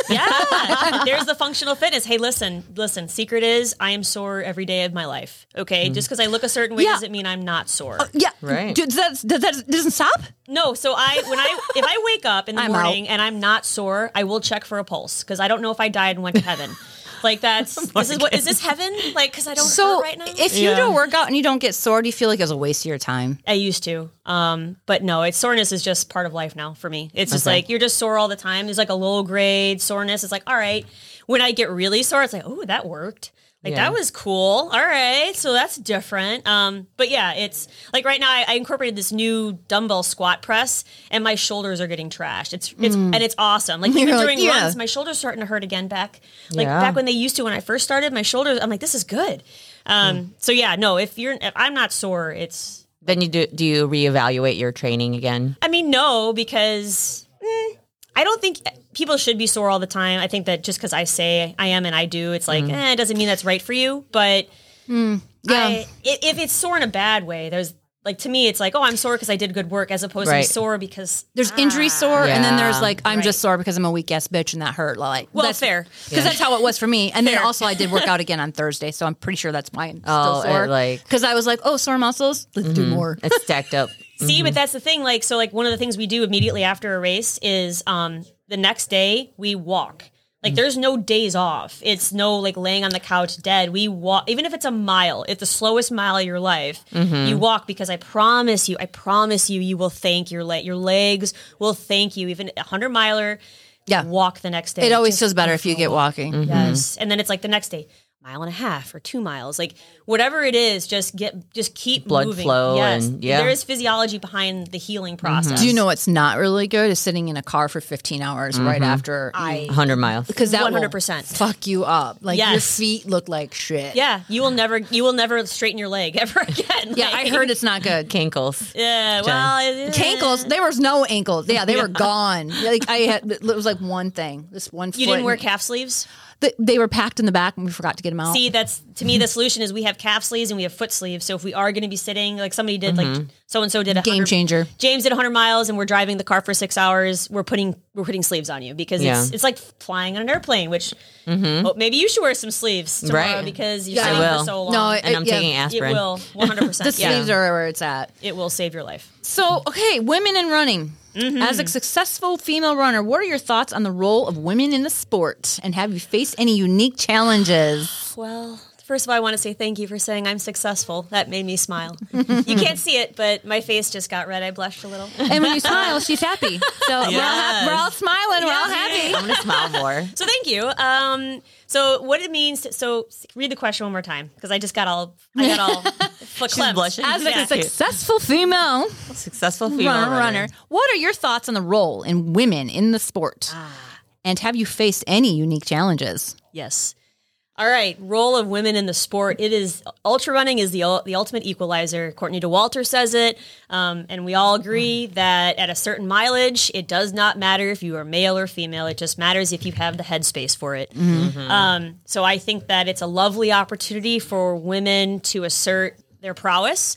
Yeah. There's the functional fitness. Hey, listen, listen. Secret is I am sore every day of my life. Okay. Just because I look a certain way Yeah. doesn't mean I'm not sore. Yeah. Right. Does that, does that doesn't stop? No, so I when I if I wake up in the I'm morning and I'm not sore, I will check for a pulse because I don't know if I died and went to heaven. Like that's this is what is this heaven? Like because I don't So hurt right now. if you Yeah. do a workout and you don't get sore, do you feel like it was a waste of your time? I used to, um, but no, it's soreness is just part of life now for me. It's just Okay. like you're just sore all the time. There's like a low grade soreness. It's like all right. When I get really sore, it's like oh that worked. Like Yeah. that was cool. All right, so that's different. Um, but yeah, it's like right now I, I incorporated this new dumbbell squat press, and my shoulders are getting trashed. It's it's and it's awesome. Like even You're like, during yeah. runs, my shoulders starting to hurt again. Back like Yeah. back when they used to when I first started, my shoulders. I'm like this is good. Um, So yeah, no, if you're if I'm not sore, it's Then you do. Do you reevaluate your training again? I mean, no, because mm, I don't think people should be sore all the time. I think that just because I say I am and I do, it's like, eh, it doesn't mean that's right for you. But Yeah. I, i- if it's sore in a bad way, there's like, to me, it's like, oh, I'm sore because I did good work as opposed to Right. be sore because There's injury sore, and then there's Yeah. like I'm Right. just sore because I'm a weak ass bitch and that hurt. Like, Well, that's fair. because that's how it was for me. And then Fair. also I did work out again on Thursday, so I'm pretty sure that's why I'm Oh, still sore. it, like- because I was like, oh, sore muscles, let's do more. It's stacked up. See, but that's the thing. Like, so like one of the things we do immediately after a race is um, the next day we walk. Like, there's no days off. It's no like laying on the couch dead. We walk, even if it's a mile, it's the slowest mile of your life. You walk because I promise you, I promise you, you will thank your leg. Your legs will thank you. Even a hundred miler, Yeah. walk the next day. It always Just feels better if you get walking. Yes. And then it's like the next day, mile and a half or two miles. Like whatever it is, just get just keep Blood moving. flow Yes. and- yeah. There is physiology behind the healing process. Do you know what's not really good is sitting in a car for fifteen hours right after I one hundred miles. because that one hundred will percent. fuck you up. Like your Yes. feet look like shit. Yeah, you will never you will never straighten your leg ever again. Yeah, I Like, heard it's not good. Cankles. Yeah, well, it, Cankles, there was no ankles. Yeah, they were gone. Like I had, it was like one thing, this one. You foot didn't wear and- calf sleeves? They, they were packed in the back, and we forgot to get them out. See, that's to me the solution is we have calf sleeves and we have foot sleeves. So if we are going to be sitting, like somebody did, like so and so did a Game hundred- changer. James did one hundred miles, and we're driving the car for six hours. We're putting we're putting sleeves on you because Yeah. it's it's like flying on an airplane. Which oh, maybe you should wear some sleeves tomorrow Right. because you're Yeah, I sitting will. for so long. No, And it- I'm yeah, taking it aspirin. will one hundred percent. The Yeah, sleeves are where it's at. it will save your life. So, okay, women in running. As a successful female runner, what are your thoughts on the role of women in the sport? And have you faced any unique challenges? Well, first of all, I want to say thank you for saying I'm successful. That made me smile. You can't see it, but my face just got red. I blushed a little. And when you smile, she's happy. So we're, all hap- we're all smiling. We're all happy. I'm gonna smile more. So thank you. Um, so what it means. To, so read the question one more time because I just got all. I got all. She's blushing. As a Yeah. successful female Successful female runner, runner. runner, what are your thoughts on the role in women in the sport? And have you faced any unique challenges? Yes. All right. Role of women in the sport. It is ultra running is the ul- the ultimate equalizer. Courtney DeWalter says it, um, and we all agree that at a certain mileage, it does not matter if you are male or female. It just matters if you have the headspace for it. Um, so I think that it's a lovely opportunity for women to assert their prowess.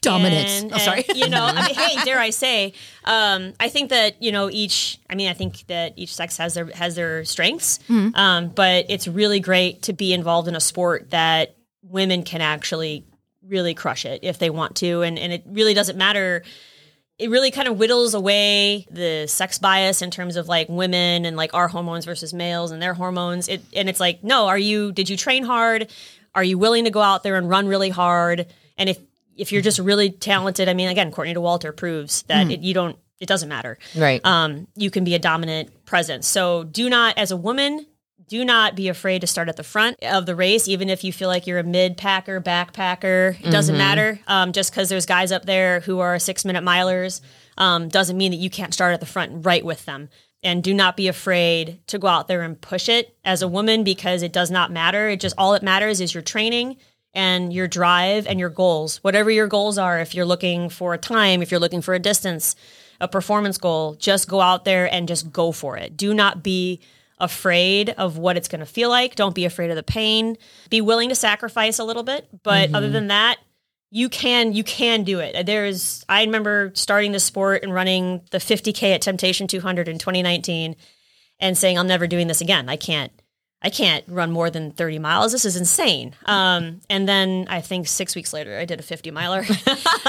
Dominance. And, Oh, sorry. and, you know, I mean, hey, dare I say, um, I think that, you know, each, I mean, I think that each sex has their, has their strengths, Mm-hmm. um, but it's really great to be involved in a sport that women can actually really crush it if they want to. And, and it really doesn't matter. It really kind of whittles away the sex bias in terms of like women and like our hormones versus males and their hormones. It, and it's like, no, are you, did you train hard? Are you willing to go out there and run really hard? And if, if you're just really talented, I mean, again, Courtney DeWalter proves that it, you don't, it doesn't matter. Right. Um, you can be a dominant presence. So do not, as a woman, do not be afraid to start at the front of the race, even if you feel like you're a mid-packer, backpacker. It doesn't matter. Um, just because there's guys up there who are six-minute milers um, doesn't mean that you can't start at the front right with them. And do not be afraid to go out there and push it as a woman, because it does not matter. It just, all it matters is your training and your drive and your goals. Whatever your goals are, if you're looking for a time, if you're looking for a distance, a performance goal, just go out there and just go for it. Do not be afraid of what it's going to feel like. Don't be afraid of the pain. Be willing to sacrifice a little bit. But other than that, you can you can do it. There's I remember starting the sport and running the fifty K at Temptation two hundred in twenty nineteen and saying, I'm never doing this again. I can't I can't run more than thirty miles. This is insane. Um, and then I think six weeks later, I did a fifty miler because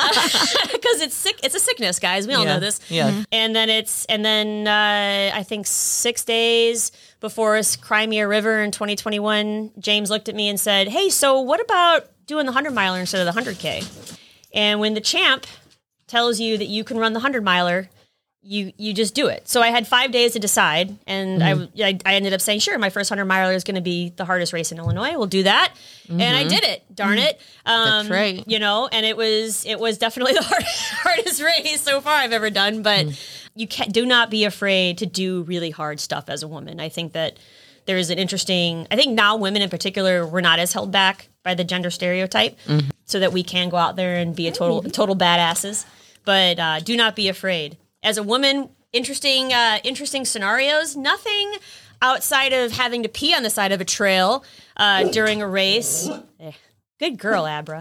it's sick. It's a sickness, guys. We all Yeah. know this. Yeah. And then it's and then uh, I think six days before us Crimea River in twenty twenty-one, James looked at me and said, "Hey, so what about doing the hundred miler instead of the hundred K?" And when the champ tells you that you can run the hundred miler, you you just do it. So I had five days to decide, and mm-hmm. I, I I ended up saying, sure, my first hundred miler is going to be the hardest race in Illinois. We'll do that, mm-hmm. and I did it. Darn it! Um, That's right. You know, and it was it was definitely the hard, hardest race so far I've ever done. But mm. you can do not be afraid to do really hard stuff as a woman. I think that there is an interesting. I think now women in particular, we're not as held back by the gender stereotype, mm-hmm. so that we can go out there and be a total total badasses. But uh, do not be afraid. As a woman, interesting, uh, interesting scenarios. Nothing outside of having to pee on the side of a trail uh, during a race. Eh, good girl, Abra.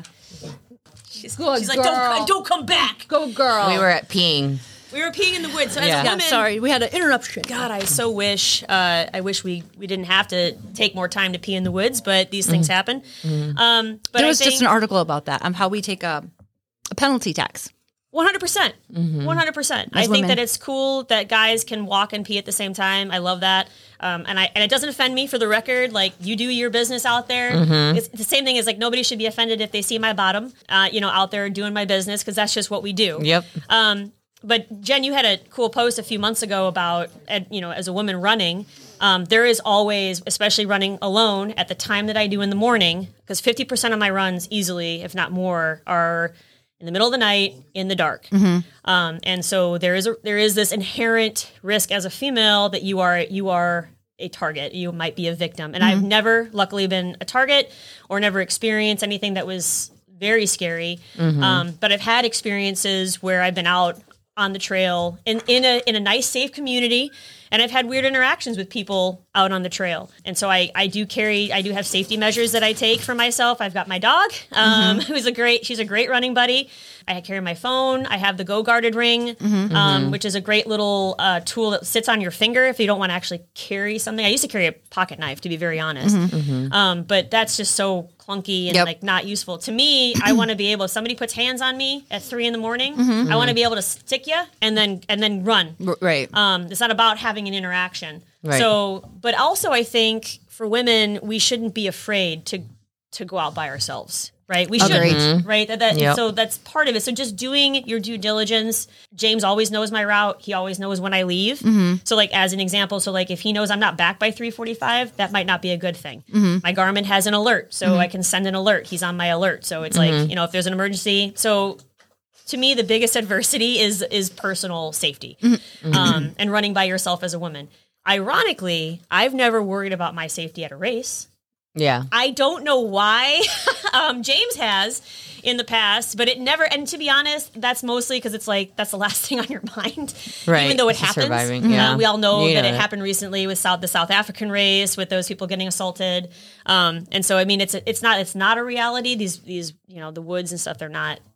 She's, Good she's like, girl. don't, don't come back. Go girl. We were at peeing. We were peeing in the woods. So as Yeah. a Yeah, woman, sorry, we had an interruption. God, I so wish. Uh, I wish we, we didn't have to take more time to pee in the woods, but these things happen. Um, but There I was think, just an article about that, um, how we take a, a penalty tax. One hundred percent. One hundred percent. I As think women. that it's cool that guys can walk and pee at the same time. I love that, um, and I and it doesn't offend me. For the record, like, you do your business out there. Mm-hmm. It's the same thing as like nobody should be offended if they see my bottom, uh, you know, out there doing my business, because that's just what we do. Yep. Um, but Jen, you had a cool post a few months ago about, uh, you know, as a woman running, um, there is always, especially running alone at the time that I do in the morning, because fifty percent of my runs easily, if not more, are in the middle of the night in the dark. Mm-hmm. Um, and so there is a, there is this inherent risk as a female that you are, you are a target. You might be a victim. And Mm-hmm. I've never luckily been a target or never experienced anything that was very scary. Mm-hmm. Um, but I've had experiences where I've been out on the trail in, in a, in a nice, safe community. And I've had weird interactions with people out on the trail. And so I, I do carry, I do have safety measures that I take for myself. I've got my dog, um, Mm-hmm. who's a great, she's a great running buddy. I carry my phone. I have the Go Guarded ring, Mm-hmm. um, which is a great little uh, tool that sits on your finger if you don't want to actually carry something. I used to carry a pocket knife, to be very honest. Um, but that's just so clunky and Yep. like not useful. To me, I want to be able, if somebody puts hands on me at three in the morning, Mm-hmm. I want to be able to stick you and then, and then run. R- right. Um, it's not about having an interaction. Right. So, but also I think for women, we shouldn't be afraid to to go out by ourselves. Right? We Agreed. shouldn't. Right? That, that, Yep. So that's part of it. So just doing your due diligence. James always knows my route. He always knows when I leave. So like as an example, so like if he knows I'm not back by three forty-five, that might not be a good thing. My Garmin has an alert, so I can send an alert. He's on my alert. So it's like, you know, if there's an emergency. So to me, the biggest adversity is is personal safety, um, and running by yourself as a woman. Ironically, I've never worried about my safety at a race. Yeah. I don't know why. um, James has in the past, but it never. And to be honest, that's mostly because it's like that's the last thing on your mind, Right. even though it Just happens. surviving, yeah. Uh, we all know You that know it it. happened recently with South the South African race with those people getting assaulted. Um, and so I mean, it's it's not it's not a reality. These these you know the woods and stuff. They're not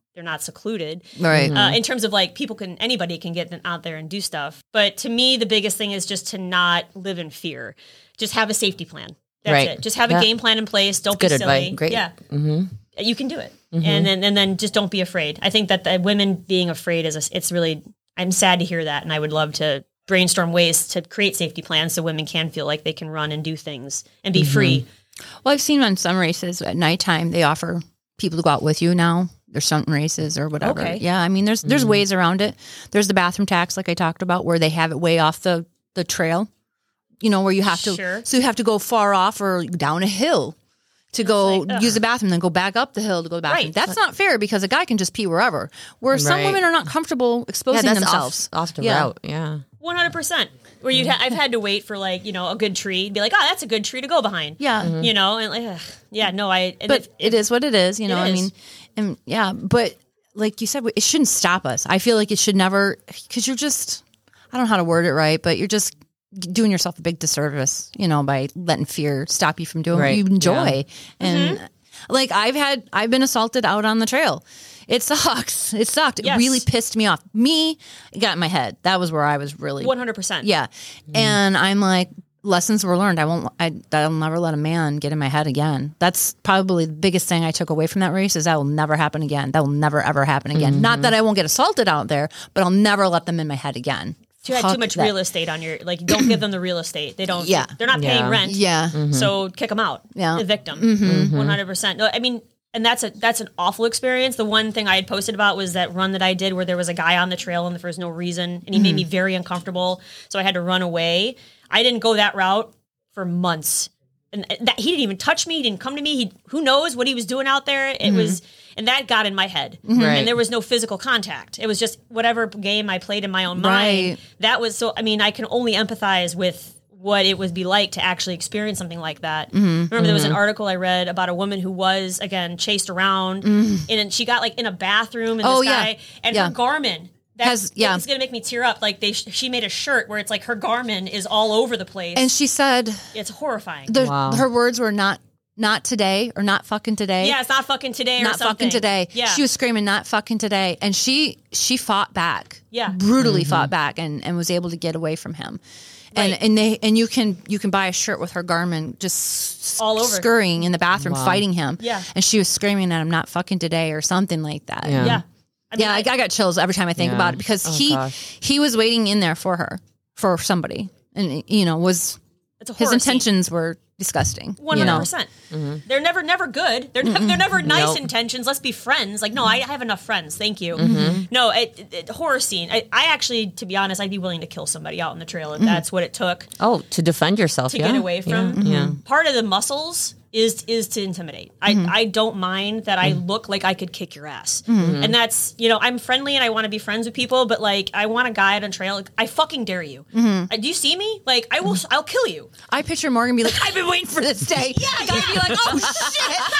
they're not secluded. Right. Uh, in terms of like people can, anybody can get out there and do stuff. But to me, the biggest thing is just to not live in fear. Just have a safety plan. That's Right. it. Just have a Yeah. game plan in place. Don't That's be good silly. advice. Great. Yeah. Mm-hmm. You can do it. And then and then just don't be afraid. I think that the women being afraid is a, it's really, I'm sad to hear that. And I would love to brainstorm ways to create safety plans so women can feel like they can run and do things and be free. Well, I've seen on some races at nighttime, they offer people to go out with you now. There's stunt races or whatever. Okay. Yeah. I mean, there's, there's ways around it. There's the bathroom tax, like I talked about, where they have it way off the, the trail, you know, where you have to, Sure. so you have to go far off or down a hill to go like, ugh. use the bathroom, then go back up the hill to go to the bathroom. Right. That's not fair because a guy can just pee wherever. Where some Right. women are not comfortable Yeah, exposing that's themselves. off, off the Yeah. route. Yeah. one hundred percent. Where you'd ha- I've had to wait for like, you know, a good tree, be like, oh, that's a good tree to go behind. Yeah. Mhm. You know, and like, ugh, yeah, no, I, and But if- it is what it is, you know. It I is. mean, and yeah, but like you said, it shouldn't stop us. I feel like it should never, because you're just, I don't know how to word it right, but you're just doing yourself a big disservice, you know, by letting fear stop you from doing Right. what you enjoy. Yeah. And Mm-hmm. like I've had, I've been assaulted out on the trail. It sucks. It sucked. It Yes. really pissed me off. Me, it got in my head. That was where I was really one hundred percent. yeah. And I'm like, lessons were learned. I won't, I, I'll never let a man get in my head again. That's probably the biggest thing I took away from that race is that will never happen again. That will never, ever happen again. Not that I won't get assaulted out there, but I'll never let them in my head again. You had Fuck too much that. real estate on your, like, don't give them the real estate. They don't, Yeah. they're not paying Yeah. rent. Yeah. So kick them out. Yeah. Evict them. one hundred percent. No, I mean, and that's a that's an awful experience. The one thing I had posted about was that run that I did where there was a guy on the trail and there was no reason, and he made me very uncomfortable. So I had to run away. I didn't go that route for months, and that he didn't even touch me. He didn't come to me. He, who knows what he was doing out there? It was, and that got in my head. Right. And there was no physical contact. It was just whatever game I played in my own mind. Right. That was so. I mean, I can only empathize with what it would be like to actually experience something like that. Mm-hmm. Remember, there was an article I read about a woman who was again chased around, and she got like in a bathroom, and Mm. Oh, this yeah. guy and Yeah. her Garmin. That, Has- yeah. it's gonna make me tear up. Like they, she made a shirt where it's like her Garmin is all over the place. And she said, it's horrifying. the, Wow. her words were not, not today or not fucking today. Yeah, it's not fucking today or Not something. fucking today. Yeah, She was screaming, not fucking today. And she, she fought back. Yeah. Brutally fought back and, and was able to get away from him. And Right. and they and you can you can buy a shirt with her Garmin just s- All over. scurrying in the bathroom fighting him. Yeah. And she was screaming at him, not fucking today or something like that. Yeah. yeah. I mean, Yeah, I, I got chills every time I think Yeah. about it because Oh, he gosh. he was waiting in there for her, for somebody. And you know, was it's a his horror scene. intentions were disgusting. One you hundred know? percent. They're never, never good. They're never, they're never nice Nope. intentions. Let's be friends. Like, no, I have enough friends. Thank you. No, it, it, it- horror scene. I, I actually, to be honest, I'd be willing to kill somebody out in the trail if that's what it took Oh, to defend yourself. to yeah. get away from. Yeah. yeah. Part of the muscles is is to intimidate. I, I don't mind that I look like I could kick your ass, and that's you know I'm friendly and I want to be friends with people, but like I want a guy out on trail. Like, I fucking dare you. Uh, do you see me? Like I will. I'll kill you. I picture Morgan be like, I've been waiting for this day. Yeah, I'd be like, oh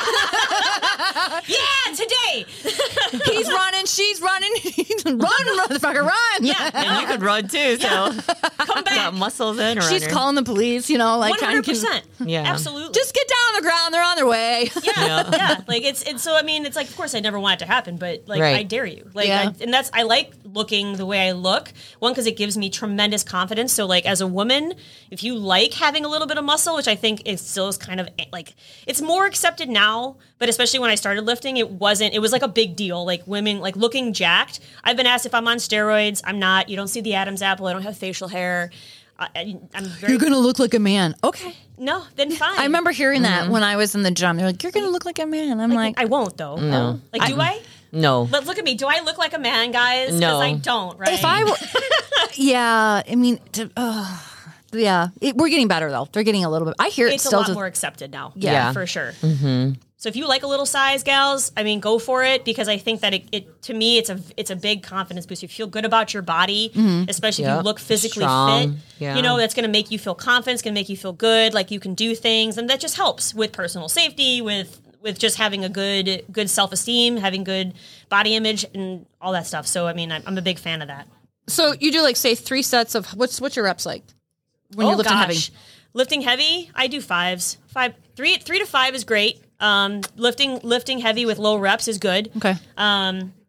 shit. Yeah, today. He's running, she's running, he's run, motherfucker, run. Yeah, And you could run too, so come back. got muscles in or She's calling the police, you know, like One trying hundred to percent. Yeah. Absolutely. just get down on the ground. They're on their way. yeah, yeah. Like it's it's so I mean it's like of course I never want it to happen, but like Right. I dare you. Like Yeah. I, and that's I like looking the way I look. One because it gives me tremendous confidence. So like as a woman, if you like having a little bit of muscle, which I think is still is kind of like it's more accepted now, but especially when I started lifting, it wasn't. It was like a big deal. Like women like looking jacked. I've been asked if I'm on steroids. I'm not. You don't see the Adam's apple. I don't have facial hair. I, I, I'm very You're gonna look like a man. Okay. no. Then fine. I remember hearing that when I was in the gym. They're like, "You're gonna look like a man." I'm like, I won't though. No. Like do I? No. But look at me. Do I look like a man, guys? No. Because I don't, right? if I were, yeah. I mean, to, uh, yeah. It, we're getting better though. They're getting a little bit. I hear it's it's a still lot just, more accepted now. Yeah. Yeah. For sure. Mm-hmm. So if you like a little size, gals, I mean, go for it because I think that it, it to me, it's a it's a big confidence boost. You feel good about your body, especially if Yep. you look physically Strong. fit. Yeah. You know, that's going to make you feel confident. It's going to make you feel good, like you can do things, and that just helps with personal safety, with with just having a good good self esteem, having good body image, and all that stuff. So I mean, I'm, I'm a big fan of that. So you do like say three sets of what's what's your reps like when you're lifting heavy? Lifting heavy, I do fives. Five, three, three to five is great. Um, lifting, lifting heavy with low reps is good. Okay. Um,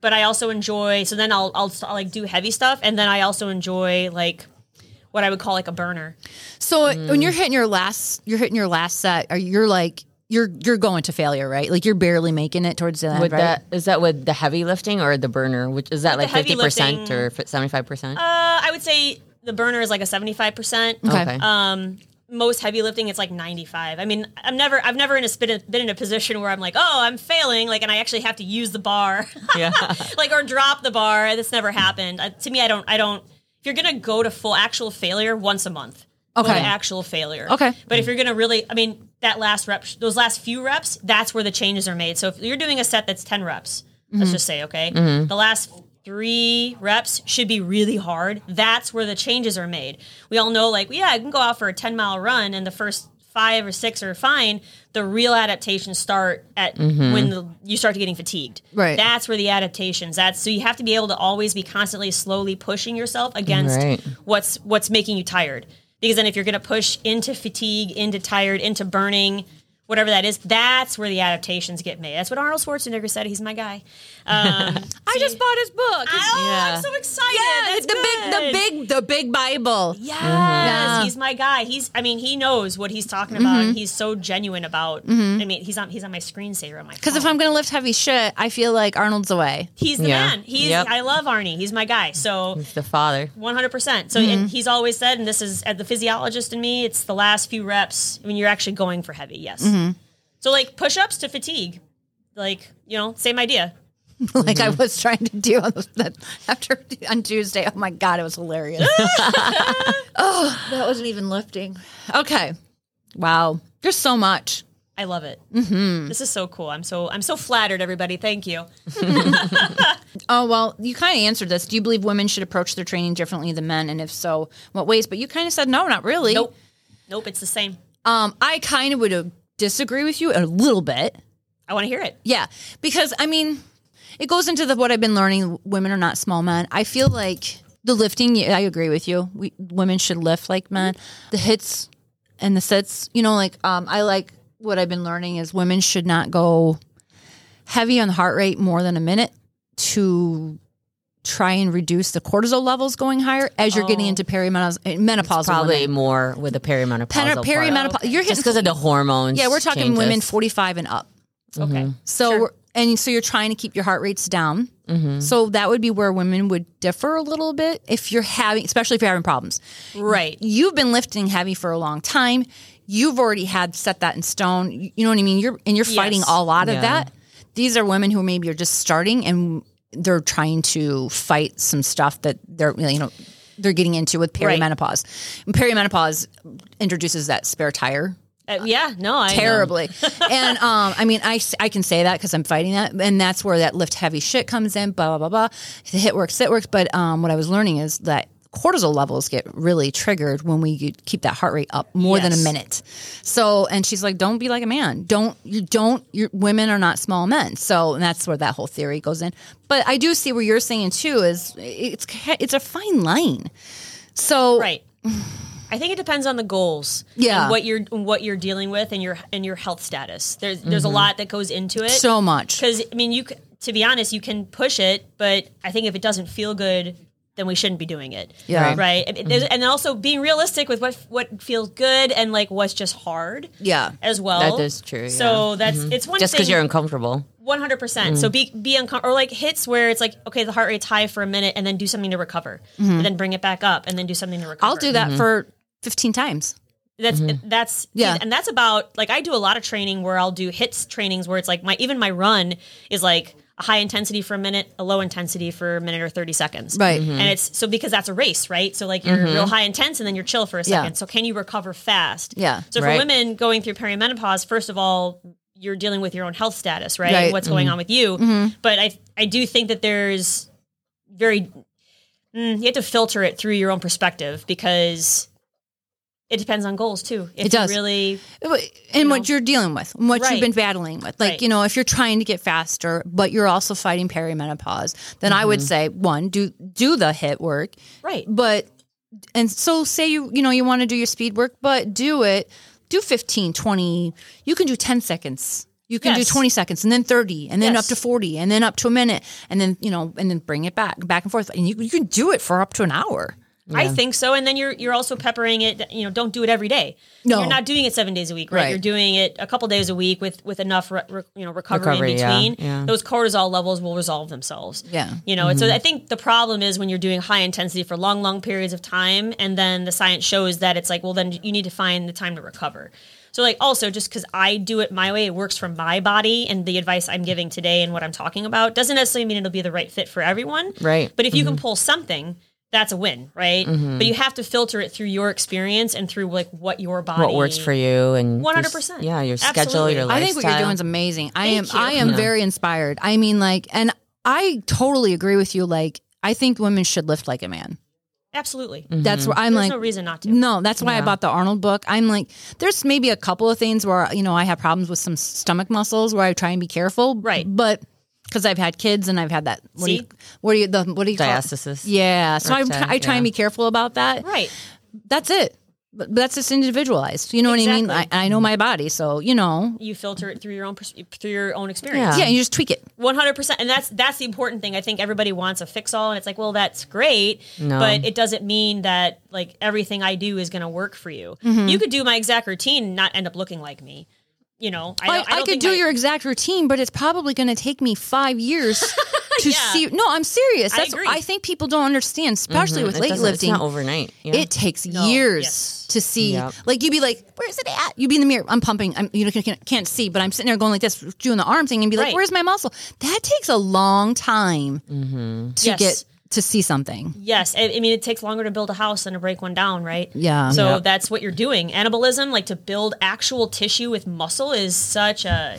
but I also enjoy. So then I'll, I'll I'll like do heavy stuff, and then I also enjoy like what I would call like a burner. So when you're hitting your last, you're hitting your last set, are you're like you're you're going to failure, right? Like you're barely making it towards the end, With right? that, is that with the heavy lifting or the burner? Which is that With like the heavy fifty percent lifting- or seventy-five percent? Uh, I would say the burner is like a seventy-five percent. Okay. Okay. Um, most heavy lifting, it's like ninety-five. I mean, I'm never, I've never in a spin, been in a position where I'm like, oh, I'm failing, like, and I actually have to use the bar, Yeah. like, or drop the bar. That's never happened. Uh, to me, I don't, I don't. If you're gonna go to full actual failure once a month, go Okay. to actual failure. Okay. But if you're gonna really, I mean, that last rep, those last few reps, that's where the changes are made. So if you're doing a set that's ten reps, let's just say, okay, the last three reps should be really hard. That's where the changes are made. We all know, like, yeah, I can go out for a ten mile run and the first five or six are fine. The real adaptations start at when the, you start getting fatigued. Right. That's where the adaptations. That's so you have to be able to always be constantly slowly pushing yourself against Right. what's what's making you tired. Because then if you're going to push into fatigue, into tired, into burning, whatever that is, that's where the adaptations get made. That's what Arnold Schwarzenegger said. He's my guy. Um, I just bought his book. oh, Yeah. I'm so excited. Yeah, That's the big, the good. big, the big Bible. Yes, Yeah. he's my guy. He's, I mean, he knows what he's talking about, and he's so genuine about. I mean, he's on, he's on my screensaver on my. Because if I'm going to lift heavy shit, I feel like Arnold's away. he's the Yeah. man. He's, Yep. I love Arnie. He's my guy. So It's the father. one hundred percent. So and he's always said, and this is at the physiologist in me, it's the last few reps when you're actually going for heavy. Yes. So like push-ups to fatigue, like you know, same idea. like I was trying to do on the, after on Tuesday. Oh my God, it was hilarious. Oh, that wasn't even lifting. Okay. Wow. There's so much. I love it. Mm-hmm. This is so cool. I'm so I'm so flattered, everybody. Thank you. Oh, well, you kind of answered this. Do you believe women should approach their training differently than men? And if so, what ways? But you kind of said no, not really. Nope. Nope. It's the same. Um, I kind of would uh, disagree with you a little bit. I want to hear it. Yeah, because I mean, it goes into the what I've been learning. Women are not small men. I feel like the lifting. Yeah, I agree with you. We women should lift like men. The hits and the sits. You know, like um, I like what I've been learning is women should not go heavy on the heart rate more than a minute to try and reduce the cortisol levels going higher as you're getting into perimenopause. Menopausal Probably women. more with the perimenopause. Peri- perimenopause. You're Just hitting because of the hormones. yeah, we're talking changes. women forty-five and up. Okay. So Sure. we're, and so you're trying to keep your heart rates down. Mm-hmm. So that would be where women would differ a little bit if you're having, especially if you're having problems. Right. You've been lifting heavy for a long time. You've already had set that in stone. You you know what I mean? You're and you're fighting Yes. all out of Yeah. that. These are women who maybe are just starting and they're trying to fight some stuff that they're you know they're getting into with Right. perimenopause. And perimenopause introduces that spare tire. Uh, yeah. No. I know. Terribly. and um, I mean, I, I can say that because I'm fighting that. And that's where that lift heavy shit comes in, blah, blah, blah, blah. The hit works, sit works. But um, what I was learning is that cortisol levels get really triggered when we keep that heart rate up more than a Yes. minute. So, and she's like, don't be like a man. Don't, you don't, your women are not small men. So, and that's where that whole theory goes in. But I do see where you're saying too is it's, it's a fine line. So, Right. I think it depends on the goals. Yeah. And what you're what you're dealing with and your and your health status. There's there's a lot that goes into it. so much. Because I mean, you c- to be honest, you can push it, but I think if it doesn't feel good, then we shouldn't be doing it. Yeah. Right. And, there's- and then also being realistic with what what feels good and like what's just hard. Yeah. As well. That is true, yeah. So that's it's one Just thing. because you're uncomfortable. One hundred percent. So be be uncomfortable, or like hits where it's like, okay, the heart rate's high for a minute, and then do something to recover, and then bring it back up, and then do something to recover. I'll do that for fifteen times. That's that's Yeah. and that's about like I do a lot of training where I'll do hits trainings where it's like my even my run is like a high intensity for a minute, a low intensity for a minute or thirty seconds. Right. And it's so because that's a race, right? So like you're real high intense and then you're chill for a second. Yeah. So can you recover fast? Yeah. So for Right. women going through perimenopause, first of all, you're dealing with your own health status, right? Right. What's going on with you. But I I do think that there's very mm, you have to filter it through your own perspective because it depends on goals too. If It does. You really And what you're dealing with, and what Right. you've been battling with. Like, Right. you know, if you're trying to get faster, but you're also fighting perimenopause, then I would say, one, do do the hit work. Right. But, and so say you, you know, you want to do your speed work, but do it, do fifteen, twenty, you can do ten seconds. You can Yes. do twenty seconds and then thirty and then Yes. up to forty and then up to a minute and then, you know, and then bring it back, back and forth. And you, you can do it for up to an hour. I think so. And then you're you're also peppering it, you know, don't do it every day. No. You're not doing it seven days a week, right? Right. You're doing it a couple days a week with with enough re, re- you know, recovery, Recovery, in yeah, between. yeah. Those cortisol levels will resolve themselves. Yeah. You know, and so I think the problem is when you're doing high intensity for long, long periods of time, and then the science shows that it's like, well, then you need to find the time to recover. So like also just because I do it my way, it works for my body, and the advice I'm giving today and what I'm talking about doesn't necessarily mean it'll be the right fit for everyone. Right. But if you can pull something, that's a win, right? But you have to filter it through your experience and through like what your body, What works for you and one hundred just- percent. Yeah, your schedule, Absolutely. your I lifestyle. think what you're doing is amazing. I am Thank you. I am Yeah. very inspired. I mean, like, and I totally agree with you. Like, I think women should lift like a man. Absolutely. That's where I'm There's like, no reason not to. no, that's why I bought the Arnold book. I'm like, there's maybe a couple of things where, you know, I have problems with some stomach muscles where I try and be careful. Right. But because I've had kids and I've had that, what do you, See? what do you, the, what do you call it? Diastasis. Yeah. So I, Recti- I try yeah. and be careful about that. Right. That's it. But but that's just individualized. You know what I mean? I, Exactly. I know my body. So, you know, You filter it through your own pers- through your own experience. yeah, you just tweak it. One hundred percent, and that's that's the important thing. I think everybody wants a fix all, and it's like, well, that's great, No. but it doesn't mean that like everything I do is going to work for you. Mm-hmm. You could do my exact routine and not end up looking like me. You know, I, I, don't- I, I, don't could think do my- your exact routine, but it's probably going to take me five years to Yeah. see. No, I'm serious. I That's, agree. I think people don't understand, especially with It doesn't- weightlifting. It's not overnight. Yeah. It takes years yes. to see. Yep. Like you'd be like, "Where's it at?" You'd be in the mirror. I'm pumping. I'm you know can't, can't see, but I'm sitting there going like this, doing the arm thing, and be like, Right. "Where's my muscle?" That takes a long time to Yes. get to see something. Yes, I, I mean it takes longer to build a house than to break one down, right? Yeah. So Yeah. that's what you're doing. Anabolism, like to build actual tissue with muscle, is such a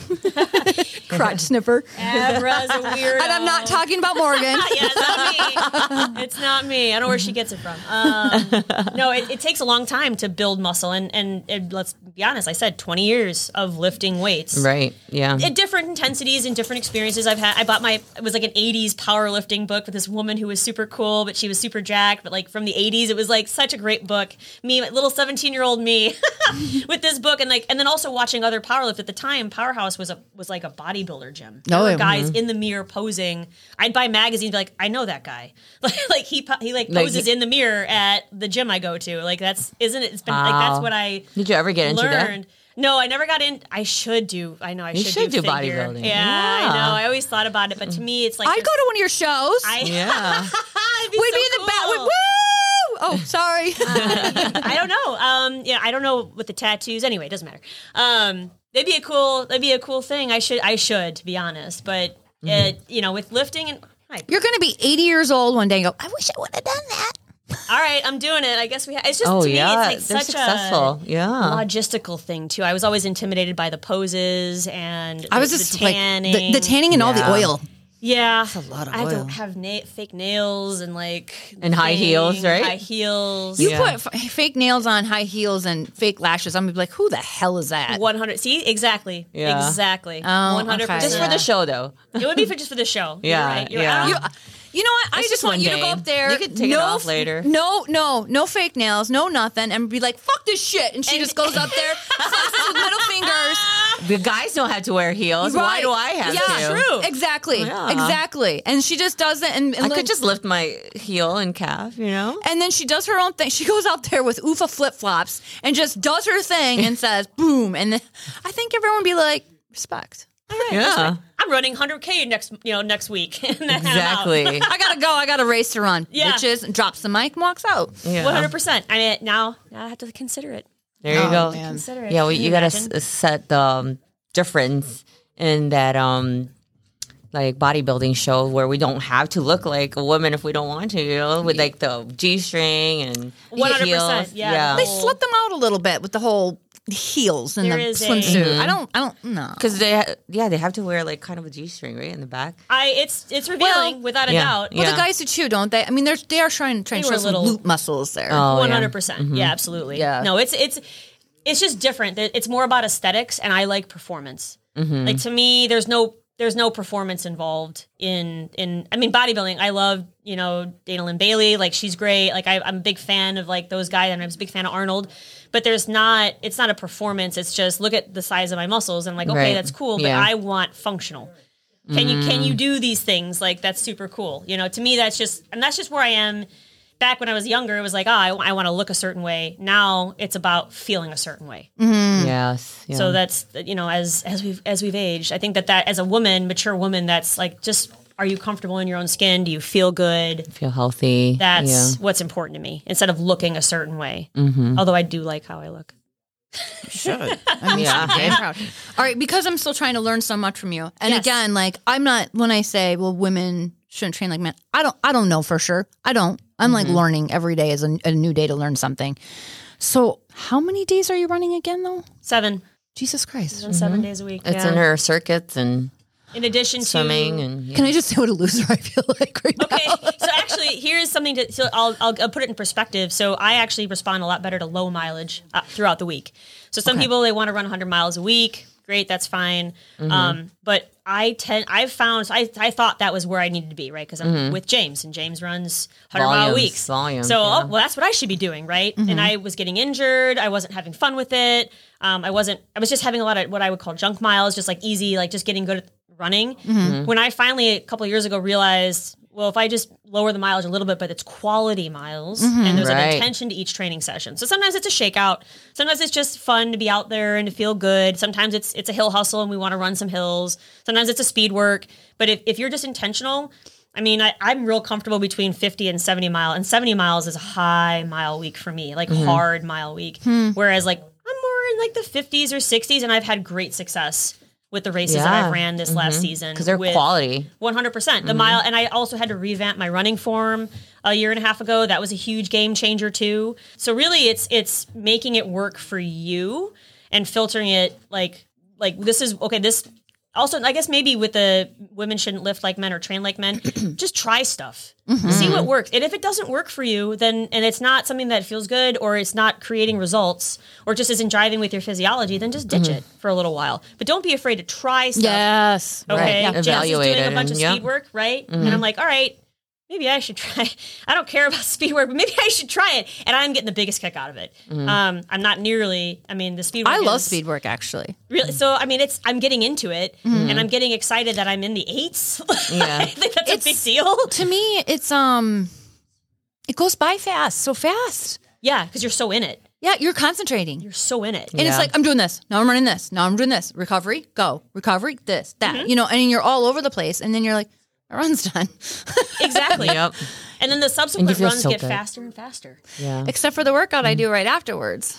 Crotch sniffer. Abra's a weirdo. And I'm not talking about Morgan. Yeah, it's not me. It's not me. I don't know where she gets it from. Um, no, it, it takes a long time to build muscle, and and it, let's be honest. I said twenty years of lifting weights, Right. Yeah. at different intensities and different experiences I've had. I bought my, it was like an eighties powerlifting book with this woman who was super cool, but she was super jacked, but like from the eighties, it was like such a great book. Me, my little seventeen year old me with this book. And like, and then also watching other powerlift at the time, Powerhouse was a, was like a bodybuilder gym. There Oh, were yeah. guys in the mirror posing. I'd buy magazines, be like, I know that guy. Like, like he, po- he like Like poses he- in the mirror at the gym I go to. Like that's, isn't it? It's been like, that's Wow. what I Did you ever get into that? learned. No, I never got in. I should do. I know I You should, should do figure. bodybuilding. Yeah, I Yeah. know. I always thought about it, but to me, it's like I'd go to one of your shows. I, Yeah. I'd be We'd so be in the back. cool. Woo! Oh, sorry. I don't know. Um, yeah, I don't know with the tattoos. Anyway, it doesn't matter. Um, that'd be a cool. That'd be a cool thing. I should. I should, to be honest. But it, you know, with lifting and. Hi. You're going to be eighty years old one day and go, I wish I would have done that. All right, I'm doing it. I guess we. Ha- it's just Oh to me, yeah, it's they're like such successful. a Yeah. logistical thing too. I was always intimidated by the poses and I was the, just the tanning. like, the, the tanning and all the Yeah. oil. Yeah, a lot of I have oil. to have na- fake nails and like And high heels, thing, right? High heels. You Yeah. put f- fake nails on, high heels, and fake lashes. I'm going to be like, who the hell is that? One hundred. See, exactly, Yeah. exactly. Oh, One hundred okay. Just percent. for the show, though. It would be for just for the show. Yeah, You're right. You're yeah. right. You, you know what? I It's just just want one you to day. go up there. You can take it off later. No, no, no fake nails, no nothing, and be like, fuck this shit. And she And- just goes up there, flexes with middle fingers. The guys don't have to wear heels. Why Right. do I have yeah, to? True. Exactly. Yeah. Exactly. And she just does it. And, and I like- could just lift my heel and calf, you know? And then she does her own thing. She goes out there with U F A flip flops and just does her thing and says, boom. And then I think everyone would be like, respect. Yeah. I'm running one hundred K next, you know, next week. And then I'm out. Exactly. I gotta go. I got a race to run. Yeah. Bitches. And drops the mic and walks out. Yeah. One hundred percent. I mean, now, now I have to consider it. There you Oh, go. man. Consider it. Yeah, well, Can you gotta imagine? s- set the um, difference in that um like bodybuilding show where we don't have to look like a woman if we don't want to, you know, with like the G string and one hundred percent, heels. yeah. They Oh. slit them out a little bit with the whole heels and There the is a- swimsuit. I don't. I don't. No. Because they, ha- yeah, they have to wear like kind of a G string, right, in the back. I it's it's revealing Well, without a yeah, doubt. Well, yeah. the guys do too, don't they? I mean, they're they are trying trying They to show were some little- glute muscles there. Oh, One yeah. hundred percent. Yeah, absolutely. Yeah. No, it's it's it's just different. It's more about aesthetics, and I like performance. Like to me, there's no there's no performance involved in, in, I mean, bodybuilding. I love, you know, Dana Lynn Bailey. Like, she's great. Like, I, I'm a big fan of like those guys, and I was a big fan of Arnold. But there's not, it's not a performance. It's just look at the size of my muscles. And I'm like, okay, Right. that's cool, but Yeah. I want functional. Can you can you do these things? Like, that's super cool. You know, to me, that's just, and that's just where I am. Back when I was younger, it was like, oh, I, I want to look a certain way. Now it's about feeling a certain way. Yes. Yeah. So that's, you know, as as we've as we've aged, I think that that as a woman, mature woman, that's like, just, are you comfortable in your own skin? Do you feel good? feel healthy. That's yeah. what's important to me, instead of looking a certain way. Mm-hmm. Although I do like how I look. Should. I mean, Yeah. I'm proud. All right, because I'm still trying to learn so much from you. And Yes. again, like, I'm not, when I say, well, women shouldn't train like men, I don't I don't know for sure. I don't. I'm like learning every day is a, a new day to learn something. So how many days are you running again though? Seven. Jesus Christ. And seven days a week. It's yeah. in her circuits and In addition swimming to and yeah. Can I just say what a loser I feel like right now? Okay, so actually, here's something to. So I'll, I'll I'll put it in perspective. So I actually respond a lot better to low mileage uh, throughout the week. So some Okay. people, they want to run one hundred miles a week. Great, that's fine. Um, but I tend, I've found, so I I thought that was where I needed to be, right? Because I'm with James, and James runs one hundred mile Volumes, weeks. volumes, so yeah. oh, well, that's what I should be doing, right? And I was getting injured. I wasn't having fun with it. Um, I wasn't. I was just having a lot of what I would call junk miles, just like easy, like just getting good at running. When I finally a couple of years ago realized, well, if I just lower the mileage a little bit, but it's quality miles, and there's an Right. intention to each training session. So sometimes it's a shakeout. Sometimes it's just fun to be out there and to feel good. Sometimes it's it's a hill hustle and we want to run some hills. Sometimes it's a speed work. But if, if you're just intentional, I mean, I, I'm real comfortable between fifty and seventy mile. And seventy miles is a high mile week for me, like hard mile week. Whereas like I'm more in like the fifties or sixties, and I've had great success with the races that Yeah. I've ran this last season. because they're with- quality. one hundred percent. The mile, and I also had to revamp my running form a year and a half ago. That was a huge game changer too. So really, it's it's making it work for you and filtering it like like this is okay. This also, I guess maybe with the women shouldn't lift like men or train like men. Just try stuff, see what works, and if it doesn't work for you, then and it's not something that feels good, or it's not creating results, or just isn't driving with your physiology, then just ditch it for a little while. But don't be afraid to try stuff. Yes. Okay, Right. Jess Evaluate is doing it a bunch and- of yeah. speed work, right? And I'm like, all right, maybe I should try. I don't care about speed work, but maybe I should try it. And I'm getting the biggest kick out of it. Um, I'm not nearly. I mean, the speed work. I love is speed work actually. Really, so I mean, it's. I'm getting into it, and I'm getting excited that I'm in the eights. Yeah. I think that's It's- a big deal. To me, it's um it goes by fast, so fast. Yeah, because you're so in it. Yeah, you're concentrating. You're so in it. And it's Yeah. like, I'm doing this. Now I'm running this. Now I'm doing this. Recovery, go. Recovery, this, that. Mm-hmm. You know, and you're all over the place. And then you're like, my run's done. Exactly. Yep. And then the subsequent feel runs so get good. faster and faster. Yeah. Except for the workout Mm. I do right afterwards.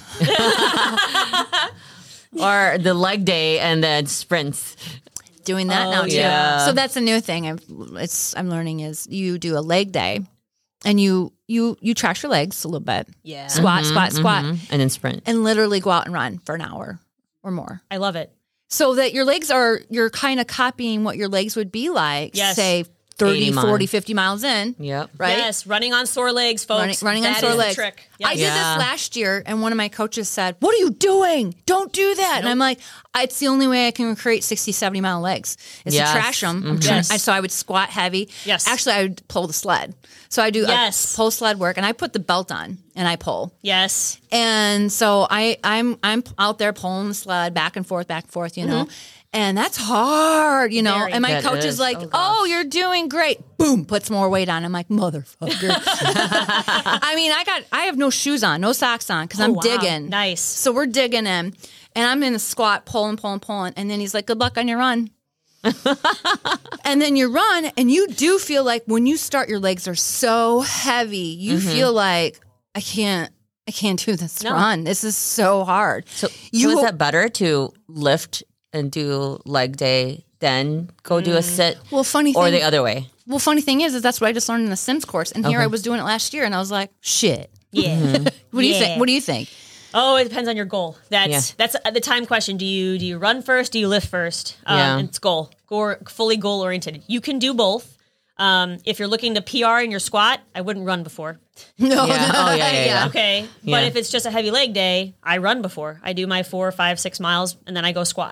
Or the leg day and then sprints. Doing that Oh, now too. yeah. So that's a new thing I'm it's I'm learning is you do a leg day and you you you trash your legs a little bit. Yeah. Squat, squat, squat. Mhm. And then sprint. And literally go out and run for an hour or more. I love it. So that your legs are, you're kind of copying what your legs would be like, Yes. say thirty, eighty miles. forty, fifty miles in. Yep. Right? Yes, running on sore legs, folks. Running, running on That sore is the legs. trick. I Yes. did Yeah. this last year, and one of my coaches said, "What are you doing? Don't do that." And I'm like, "It's the only way I can create sixty, seventy mile legs is Yes. to trash them." I'm Mhm. trying, Yes. I, so I would squat heavy. Yes. Actually, I would pull the sled. So I do Yes. a pull sled work, and I put the belt on and I pull. Yes. And so I, I'm I'm out there pulling the sled back and forth, back and forth, you know. And that's hard, you know. Very. And my That coach is is. like, Oh, oh, gosh. you're doing great. Boom, puts more weight on. I'm like, motherfucker. I mean, I got, I have no shoes on, no socks on because I'm wow. digging. Nice. So we're digging in. And I'm in the squat, pulling, pulling, pulling. And then he's like, good luck on your run. And then you run, and you do feel like when you start, your legs are so heavy. You feel like, I can't, I can't do this No. run. This is so hard. So, You- so is that better to lift and do leg day, then go do a sit, Well, funny or thing, the other way? well, funny thing is, is that's what I just learned in the Sims course. And here Okay. I was doing it last year, and I was like, shit. Yeah. What do you Yeah. think? What do you think? Oh, it depends on your goal. That's Yeah. that's the time question. Do you do you run first? Do you lift first? Um, Yeah. It's goal, goal, fully goal oriented. You can do both. Um, if you're looking to P R in your squat, I wouldn't run before. No. Yeah. Oh, yeah, yeah, yeah. Okay, Yeah. but if it's just a heavy leg day, I run before. I do my four, five, six miles, and then I go squat.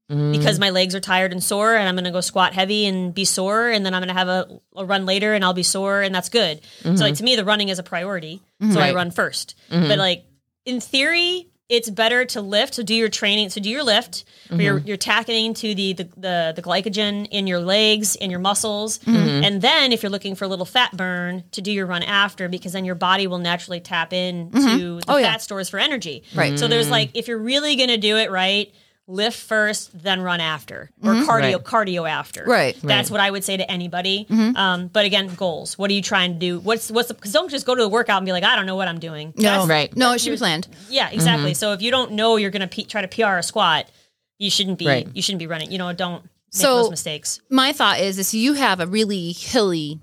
because my legs are tired and sore, and I'm going to go squat heavy and be sore, and then I'm going to have a, a run later and I'll be sore, and that's good. So like to me, the running is a priority, so I run first. But like in theory, it's better to lift. So do your training. So do your lift. Where you're you're tacking to the, the the the glycogen in your legs, in your muscles, and then if you're looking for a little fat burn, to do your run after, because then your body will naturally tap in to the Oh, fat yeah. stores for energy. Right. So there's like, if you're really going to do it right, lift first, then run after, or cardio, Right. cardio after. Right. That's what I would say to anybody. Um, but again, goals. What are you trying to do? What's what's because don't just go to the workout and be like, I don't know what I'm doing. No, That's- Right. No, it should be planned. Yeah, exactly. So if you don't know you're going to P- try to P R a squat, you shouldn't be. Right. You shouldn't be running. You know, don't make So- those mistakes. My thought is, is you have a really hilly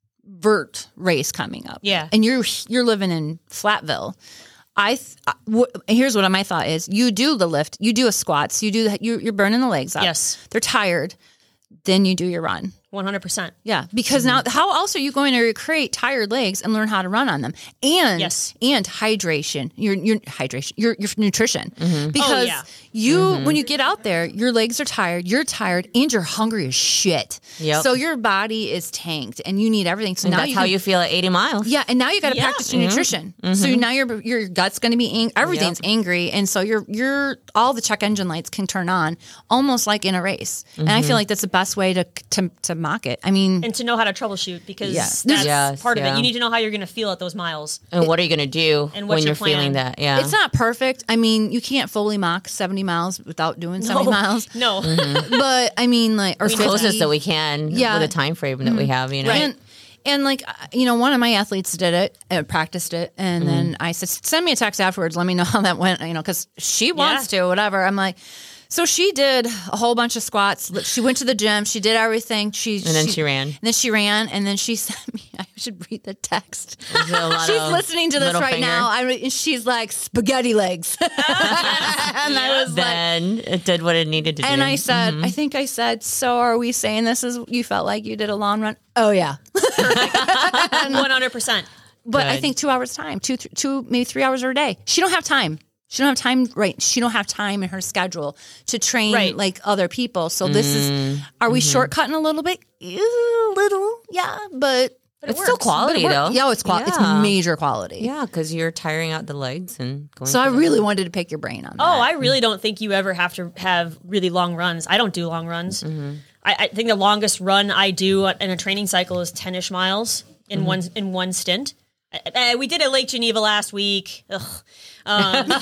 vert race coming up. Yeah. And you're you're living in Flatville. I th- uh, wh- here's what my thought is: you do the lift, you do a squats, you do the, you, you're burning the legs up. Yes. They're tired. Then you do your run. one hundred percent. Yeah, because now how else are you going to recreate tired legs and learn how to run on them? And Yes. and hydration, your your hydration, your your nutrition. Because Oh, yeah. you when you get out there, your legs are tired, you're tired, and you're hungry as shit. Yep. So your body is tanked, and you need everything. So And now that's you how can- you feel at eighty miles. yeah, and now you got to Yeah. practice your nutrition. So now your your gut's going to be ang- everything's angry, and so your your all the check engine lights can turn on almost like in a race. And I feel like that's the best way to to to mock it. I mean, And to know how to troubleshoot, because Yeah. that's Yes, part of yeah. it. You need to know how you're going to feel at those miles. And what are you going to do And when what's you're your plan? feeling that? Yeah. it's not perfect. I mean, you can't fully mock seventy miles without doing seventy miles. No. But I mean, like or the closest fifty. that we can Yeah. with a time frame that we have, you know. And and like uh, you know, one of my athletes did it, uh, practiced it, and then I said, "Send me a text afterwards. Let me know how that went." You know, because she wants to, whatever. I'm like, so she did a whole bunch of squats. She went to the gym. She did everything. She And then she ran. And then she ran, and then she sent me. I should read the text. Is it a lot She's of listening to this middle right finger? now. I and she's like spaghetti legs, and I was like. Then it did what it needed to And do. I said, I think I said, so are we saying this is you felt like you did a long run? Oh yeah, one hundred percent. but I Good. think two hours time, two, th- two maybe three hours a day. She don't have time. She don't have time. Right? She don't have time in her schedule to train Right. like other people. So this is, are we shortcutting a little bit? A little, yeah, but. it's still quality, but it though. works. Yeah, it's qual- Yeah. It's major quality. Yeah, because you're tiring out the legs and going. So I through really wanted to pick your brain on that. Oh, I really don't think you ever have to have really long runs. I don't do long runs. I, I think the longest run I do in a training cycle is ten-ish miles in one in one stint. Uh, we did it Lake Geneva last week. Ugh. Um, and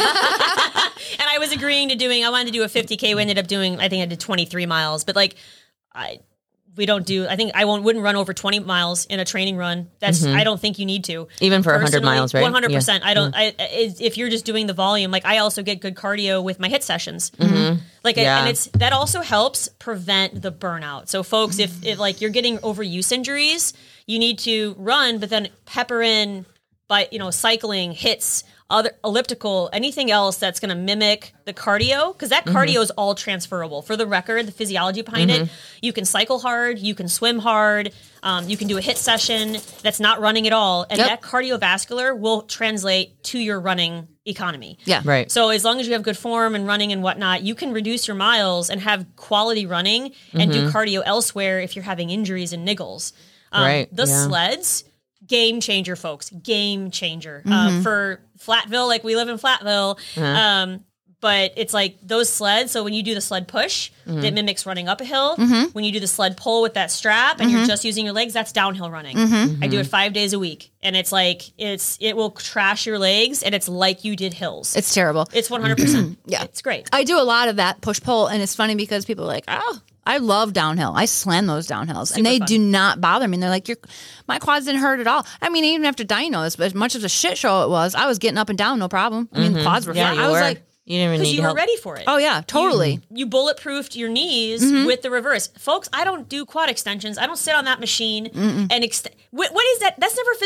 I was agreeing to doing, I wanted to do a fifty K. We ended up doing, I think I did twenty-three miles. But like, I we don't do, I think I won't, wouldn't run over twenty miles in a training run. That's, I don't think you need to. Even for one hundred Personally, miles, right? one hundred percent. I don't, I, I- if you're just doing the volume, like I also get good cardio with my HIIT sessions. Like, Yeah. and it's, that also helps prevent the burnout. So folks, if, if like you're getting overuse injuries, you need to run, but then pepper in by, you know, cycling, hits, other elliptical, anything else that's going to mimic the cardio, because that cardio is all transferable. For the record, the physiology behind it, you can cycle hard, you can swim hard, um, you can do a HIIT session that's not running at all, and Yep. that cardiovascular will translate to your running economy. Yeah. Right. So as long as you have good form and running and whatnot, you can reduce your miles and have quality running and do cardio elsewhere if you're having injuries and niggles. Um, Right, The yeah. sleds, game changer, folks. Game changer. Uh, for Flatville, like we live in Flatville. Um, but it's like those sleds. So when you do the sled push, that mimics running up a hill. When you do the sled pull with that strap and you're just using your legs, that's downhill running. I do it five days a week. And it's like, it's it will trash your legs and it's like you did hills. It's terrible. It's one hundred percent. Yeah. It's great. I do a lot of that push pull, and it's funny because people are like, oh, I love downhill. I slam those downhills, and they fun. do not bother me. And they're like, Your, my quads didn't hurt at all. I mean, even after dynos, but as much as a shit show it was, I was getting up and down, no problem. I mean, the quads were Yeah, fine. you I was were. like, you didn't even Because need you were help. ready for it. oh yeah, totally. You bulletproofed your knees with the reverse. Folks, I don't do quad extensions. I don't sit on that machine and extend. What, what is that? That's never physically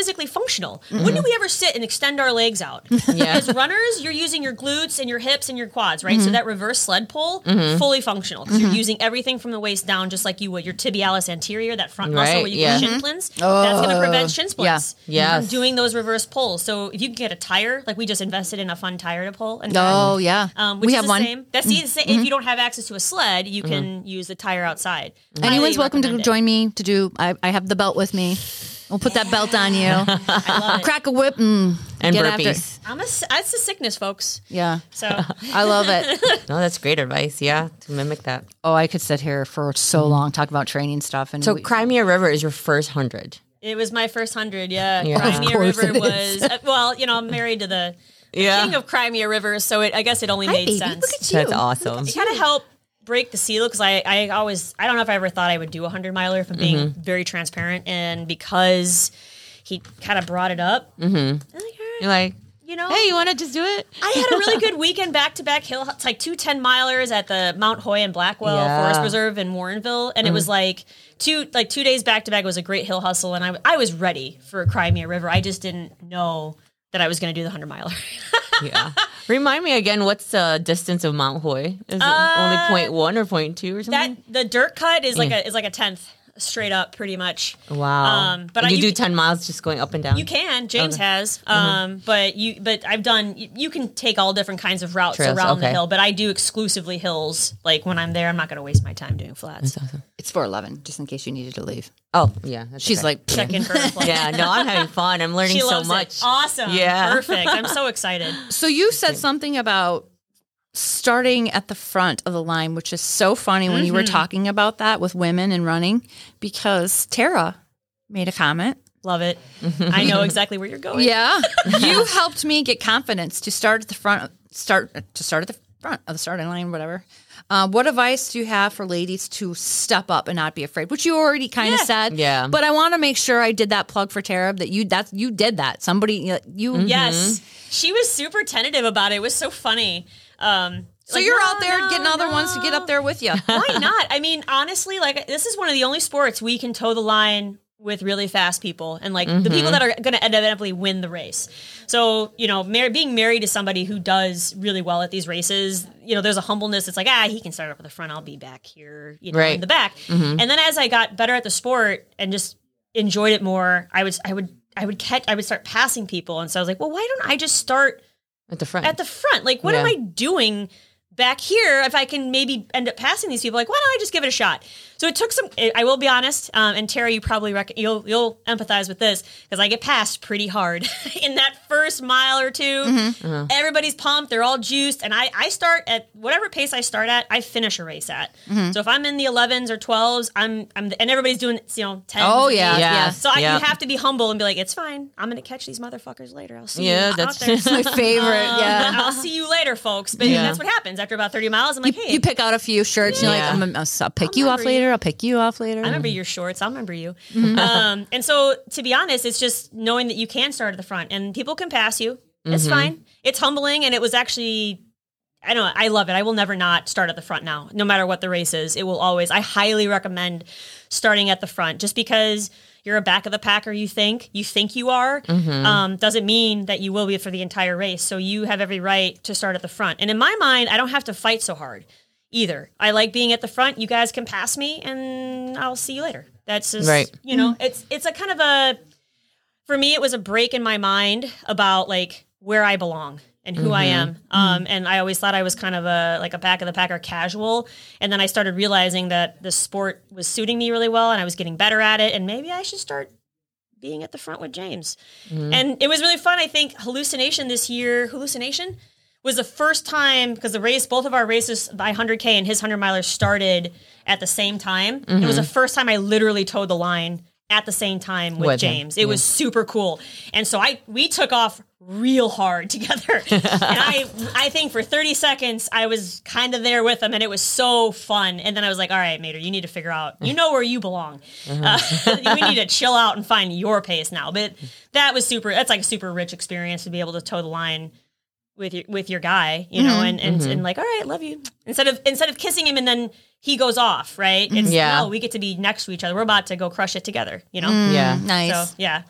physically functional. Mm-hmm. When do we ever sit and extend our legs out? Yeah. As runners, you're using your glutes and your hips and your quads, right? Mm-hmm. So that reverse sled pull, Mm-hmm. fully functional because mm-hmm. you're using everything from the waist down, just like you would your tibialis anterior, that front muscle Right, where you yeah. get shin splints. Oh, That's going to prevent shin splints. Yeah. Yes. From doing those reverse pulls. So if you can get a tire, like we just invested in a fun tire to pull. And Oh, yeah. um, which we is have the one. same. That's the same. If you don't have access to a sled, you can use the tire outside. Highly Anyone's welcome to recommend it. join me to do. I, I have the belt with me. We'll put that belt on you. I love it. Crack a whip and, And get burpees. after. I'm a, that's a sickness, folks. Yeah, So I love it. No, that's great advice. Yeah, to mimic that. Oh, I could sit here for so long, talk about training stuff. And So we- Crimea River is your first hundred. it was my first hundred. Yeah, Yeah. Crimea Of course River it was uh, well. You know, I'm married to the Yeah. king of Crimea River, so it, I guess it only Hi, made baby. sense. Look at you. That's awesome. It kind of helped break the seal because I, I always, I don't know if I ever thought I would do a hundred miler, if I'm being Mm-hmm. very transparent, and because he kind of brought it up, mm-hmm. I'm like, all right, You're like, you know, hey, you want to just do it? I had a really good weekend back to back hill. It's like two ten milers at the Mount Hoy and Blackwell Yeah. Forest Reserve in Warrenville, and it was like two like two days back to back. It was a great hill hustle, and I I was ready for Crimea River. I just didn't know that I was going to do the hundred miler. Yeah. Remind me again, what's the distance of Mount Hoy? Is it only point one or point two or something? That the dirt cut is like Yeah. a is like a tenth straight up, pretty much. Wow. Um, but And I- you, you do can- ten miles just going up and down? You can. James has. Um, but you but I've done you, you can take all different kinds of routes Trails, around the okay. hill, but I do exclusively hills. Like when I'm there, I'm not going to waste my time doing flats. It's four eleven, just in case you needed to leave. Oh, yeah. that's She's okay. like, Check in for a flat. Yeah, no, I'm having fun. I'm learning She so loves much. it. Awesome. Yeah. Perfect. I'm so excited. So you said something about starting at the front of the line, which is so funny when you were talking about that with women and running, because Tara made a comment. Love it. I know exactly where you're going. Yeah, you helped me get confidence to start at the front. Start to start at the front of the starting line, whatever. Uh, what advice do you have for ladies to step up and not be afraid? Which you already kind of Yeah. said. Yeah. But I want to make sure I did that plug for Tara that you that you did that. Somebody you Yes. She was super tentative about it. It was so funny. Um, So like, you're no, out there no, getting other no. ones to get up there with you. Why not? I mean, honestly, like this is one of the only sports we can toe the line with really fast people and like the people that are going to inevitably win the race. So, you know, mar- being married to somebody who does really well at these races, you know, there's a humbleness. It's like, ah, he can start up at the front. I'll be back here, you know, Right. in the back. And then as I got better at the sport and just enjoyed it more, I was, I would, I would catch, I would start passing people. And so I was like, well, why don't I just start At the front. at the front? Like, what am Yeah. I doing back here if I can maybe end up passing these people? Like, why don't I just give it a shot? So it took some, I will be honest, um, and Tara, you probably, rec- you'll you'll empathize with this, because I get passed pretty hard in that first mile or 2 Mm-hmm. Uh-huh. Everybody's pumped, they're all juiced, and I, I start at whatever pace I start at, I finish a race at. Mm-hmm. So if I'm in the elevens or twelves, I'm, I'm and everybody's doing, you know, tens. Oh, and yeah, eights. yeah. So I, Yeah. you have to be humble and be like, it's fine, I'm going to catch these motherfuckers later. I'll see Yeah, you that's- out there. My favorite. Um, Yeah. I'll see you later, folks. But Yeah. that's what happens after about thirty miles. I'm like, hey, You pick out a few shirts. You're like, Yeah. I'm, I'm, I'll pick I'll you off remember you. later. I'll pick you off later. I remember your shorts. I'll remember you. Um, and so, to be honest, it's just knowing that you can start at the front and people can pass you. It's fine. It's humbling, and it was actually, I don't know, I love it. I will never not start at the front now, no matter what the race is. It will always, I highly recommend starting at the front, just because you're a back of the packer, you think, you think you are, um, doesn't mean that you will be for the entire race. So you have every right to start at the front. And in my mind, I don't have to fight so hard either. I like being at the front. You guys can pass me and I'll see you later. That's just, Right. you know, it's, it's a kind of a, for me, it was a break in my mind about like where I belong and who I am. Um, and I always thought I was kind of a, like a back of the packer casual. And then I started realizing that the sport was suiting me really well and I was getting better at it. And maybe I should start being at the front with James. And it was really fun. I think Hallucination this year, Hallucination was the first time, because the race, both of our races by one hundred K and his one hundred miler started at the same time. It was the first time I literally towed the line at the same time with, With him, James. It was super cool. And so I we took off real hard together. and I I think for thirty seconds I was kind of there with him and it was so fun. And then I was like, all right, Mater, you need to figure out, you know where you belong. Uh, we need to chill out and find your pace now. But that was super, that's like a super rich experience to be able to toe the line with your with your guy, you know, and, and, and like, all right, love you. Instead of instead of kissing him and then he goes off, right? It's Yeah. no, we get to be next to each other. We're about to go crush it together, you know? Yeah. Nice. So yeah.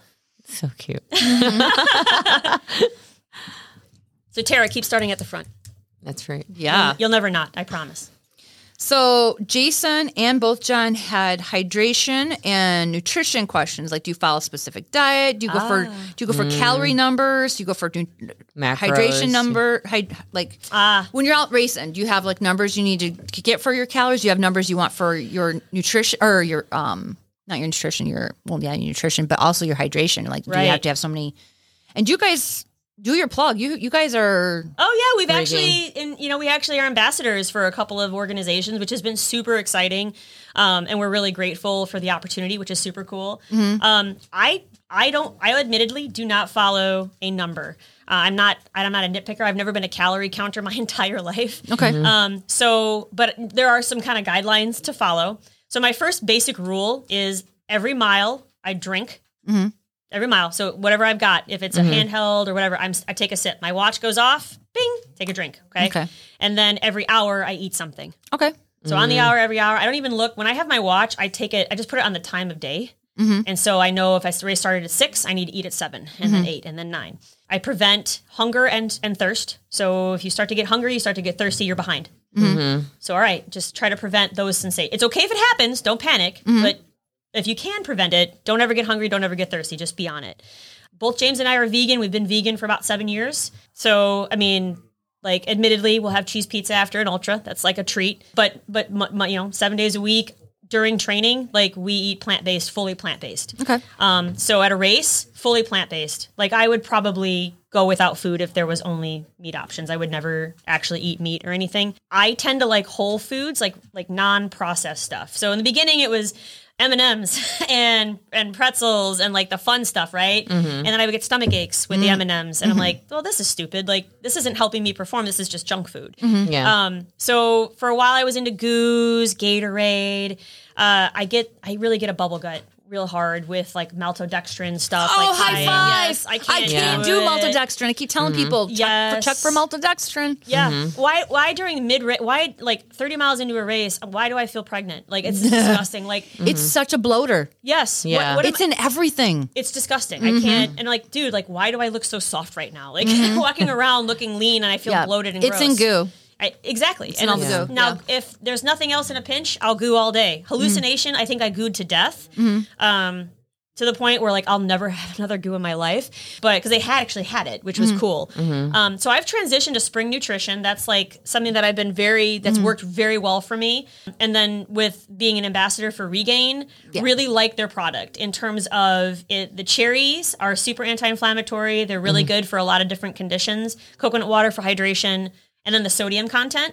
So cute. So Tara, keep starting at the front. That's right. Yeah. You'll never not, I promise. So Jason and both John had hydration and nutrition questions. Like, do you follow a specific diet? Do you go Ah. for do you go for calorie numbers? Do you go for nu- Macros. hydration number? Hy- like Ah. when you're out racing, do you have like numbers you need to get for your calories? Do you have numbers you want for your nutrition or your um not your nutrition, your well yeah your nutrition, but also your hydration? Like, do you Right. have to have so many? And you guys do your plug. You you guys are Oh yeah, we've Very actually, in, you know, we actually are ambassadors for a couple of organizations, which has been super exciting, um, and we're really grateful for the opportunity, which is super cool. Um, I I don't I admittedly do not follow a number. Uh, I'm not I'm not a nitpicker. I've never been a calorie counter my entire life. okay. Um, so, but there are some kind of guidelines to follow. So my first basic rule is every mile I drink. Every mile. So whatever I've got, if it's a handheld or whatever, I'm, I take a sip. My watch goes off, bing, take a drink. Okay. Okay. And then every hour I eat something. Okay. So on the hour, every hour, I don't even look. When I have my watch, I take it, I just put it on the time of day. And so I know if I race started at six, I need to eat at seven and then eight and then nine. I prevent hunger and, and thirst. So if you start to get hungry, you start to get thirsty, you're behind. So, all right, just try to prevent those sensations. It's okay if it happens. Don't panic. But if you can prevent it, don't ever get hungry, don't ever get thirsty, just be on it. Both James and I are vegan. We've been vegan for about seven years. So, I mean, like, admittedly, we'll have cheese pizza after an ultra. That's like a treat. But, but m- m- you know, seven days a week during training, like, we eat plant-based, fully plant-based. Okay. Um, so at a race, fully plant-based. Like, I would probably go without food if there was only meat options. I would never actually eat meat or anything. I tend to like whole foods, like like non-processed stuff. So in the beginning, it was M and M's and and pretzels and like the fun stuff, right? And then I would get stomach aches with the M and M's, and I'm like, well, this is stupid. Like, this isn't helping me perform. This is just junk food. Yeah. Um, so for a while, I was into Goos, Gatorade. Uh, I get, I really get a bubble gut real hard with like maltodextrin stuff. Oh, like high five! Yes, I I can't, can't do do it. maltodextrin. I keep telling people, check, Yes. for, check for maltodextrin. Yeah. Why? Why during mid race? Why like thirty miles into a race? Why do I feel pregnant? Like, it's disgusting. Like, It's such a bloater. yes. what- Yeah. What, am It's in everything. It's disgusting. I can't. And like, dude, like, why do I look so soft right now? Like, walking around looking lean, and I feel Yeah. bloated and It's gross. in goo. I, exactly. in all the it's- goo, Now, yeah. if there's nothing else in a pinch, I'll goo all day. Hallucination, I think I gooed to death. Um, to the point where like I'll never have another goo in my life, but because they had actually had it, which was cool. Um, so I've transitioned to Spring Nutrition. That's like something that I've been very that's worked very well for me. And then with being an ambassador for Regain, really like their product in terms of it. The cherries are super anti-inflammatory. They're really good for a lot of different conditions. Coconut water for hydration, and then the sodium content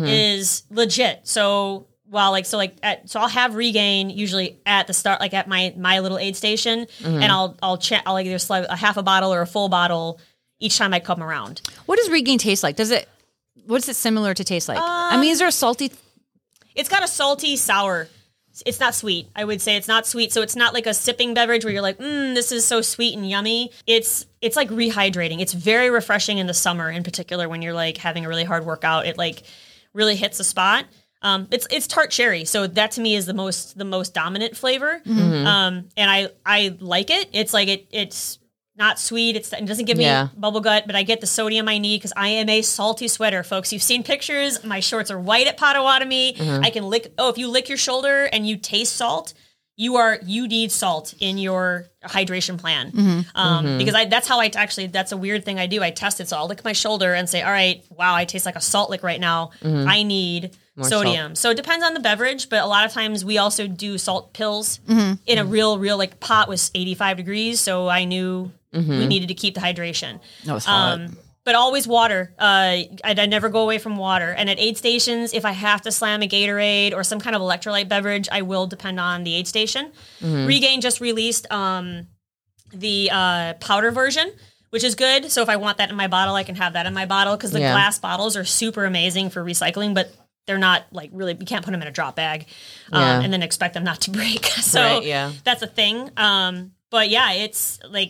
is legit. So. Well, like so, like at, so I'll have Regain usually at the start, like at my my little aid station, and I'll I'll check. I'll like either slide a half a bottle or a full bottle each time I come around. What does Regain taste like? Does it? What's it similar to taste like? I mean, is there a salty? It's got a salty sour. It's not sweet. I would say it's not sweet. So it's not like a sipping beverage where you're like, mm, this is so sweet and yummy. It's it's like rehydrating. It's very refreshing in the summer, in particular when you're like having a really hard workout. It like really hits a spot. Um, it's it's tart cherry, so that to me is the most the most dominant flavor, um, and I I like it. It's like it it's not sweet. It's, it doesn't give me Yeah. bubble gut, but I get the sodium I need because I am a salty sweater, folks. You've seen pictures. My shorts are white at Potawatomi. I can lick. Oh, if you lick your shoulder and you taste salt, you are you need salt in your hydration plan um, because I that's how I actually that's a weird thing I do. I test it, so I'll lick my shoulder and say, all right, wow, I taste like a salt lick right now. I need sodium. So it depends on the beverage, but a lot of times we also do salt pills in a real, real like pot was eighty-five degrees. So I knew we needed to keep the hydration. No, it's hot. Um, but always water. Uh, I, I never go away from water. And at aid stations, if I have to slam a Gatorade or some kind of electrolyte beverage, I will depend on the aid station. Regain just released um, the uh, powder version, which is good. So if I want that in my bottle, I can have that in my bottle because the Yeah. glass bottles are super amazing for recycling, but they're not like really, you can't put them in a drop bag um, Yeah. and then expect them not to break. So Right, yeah. that's a thing. Um, but yeah, it's like,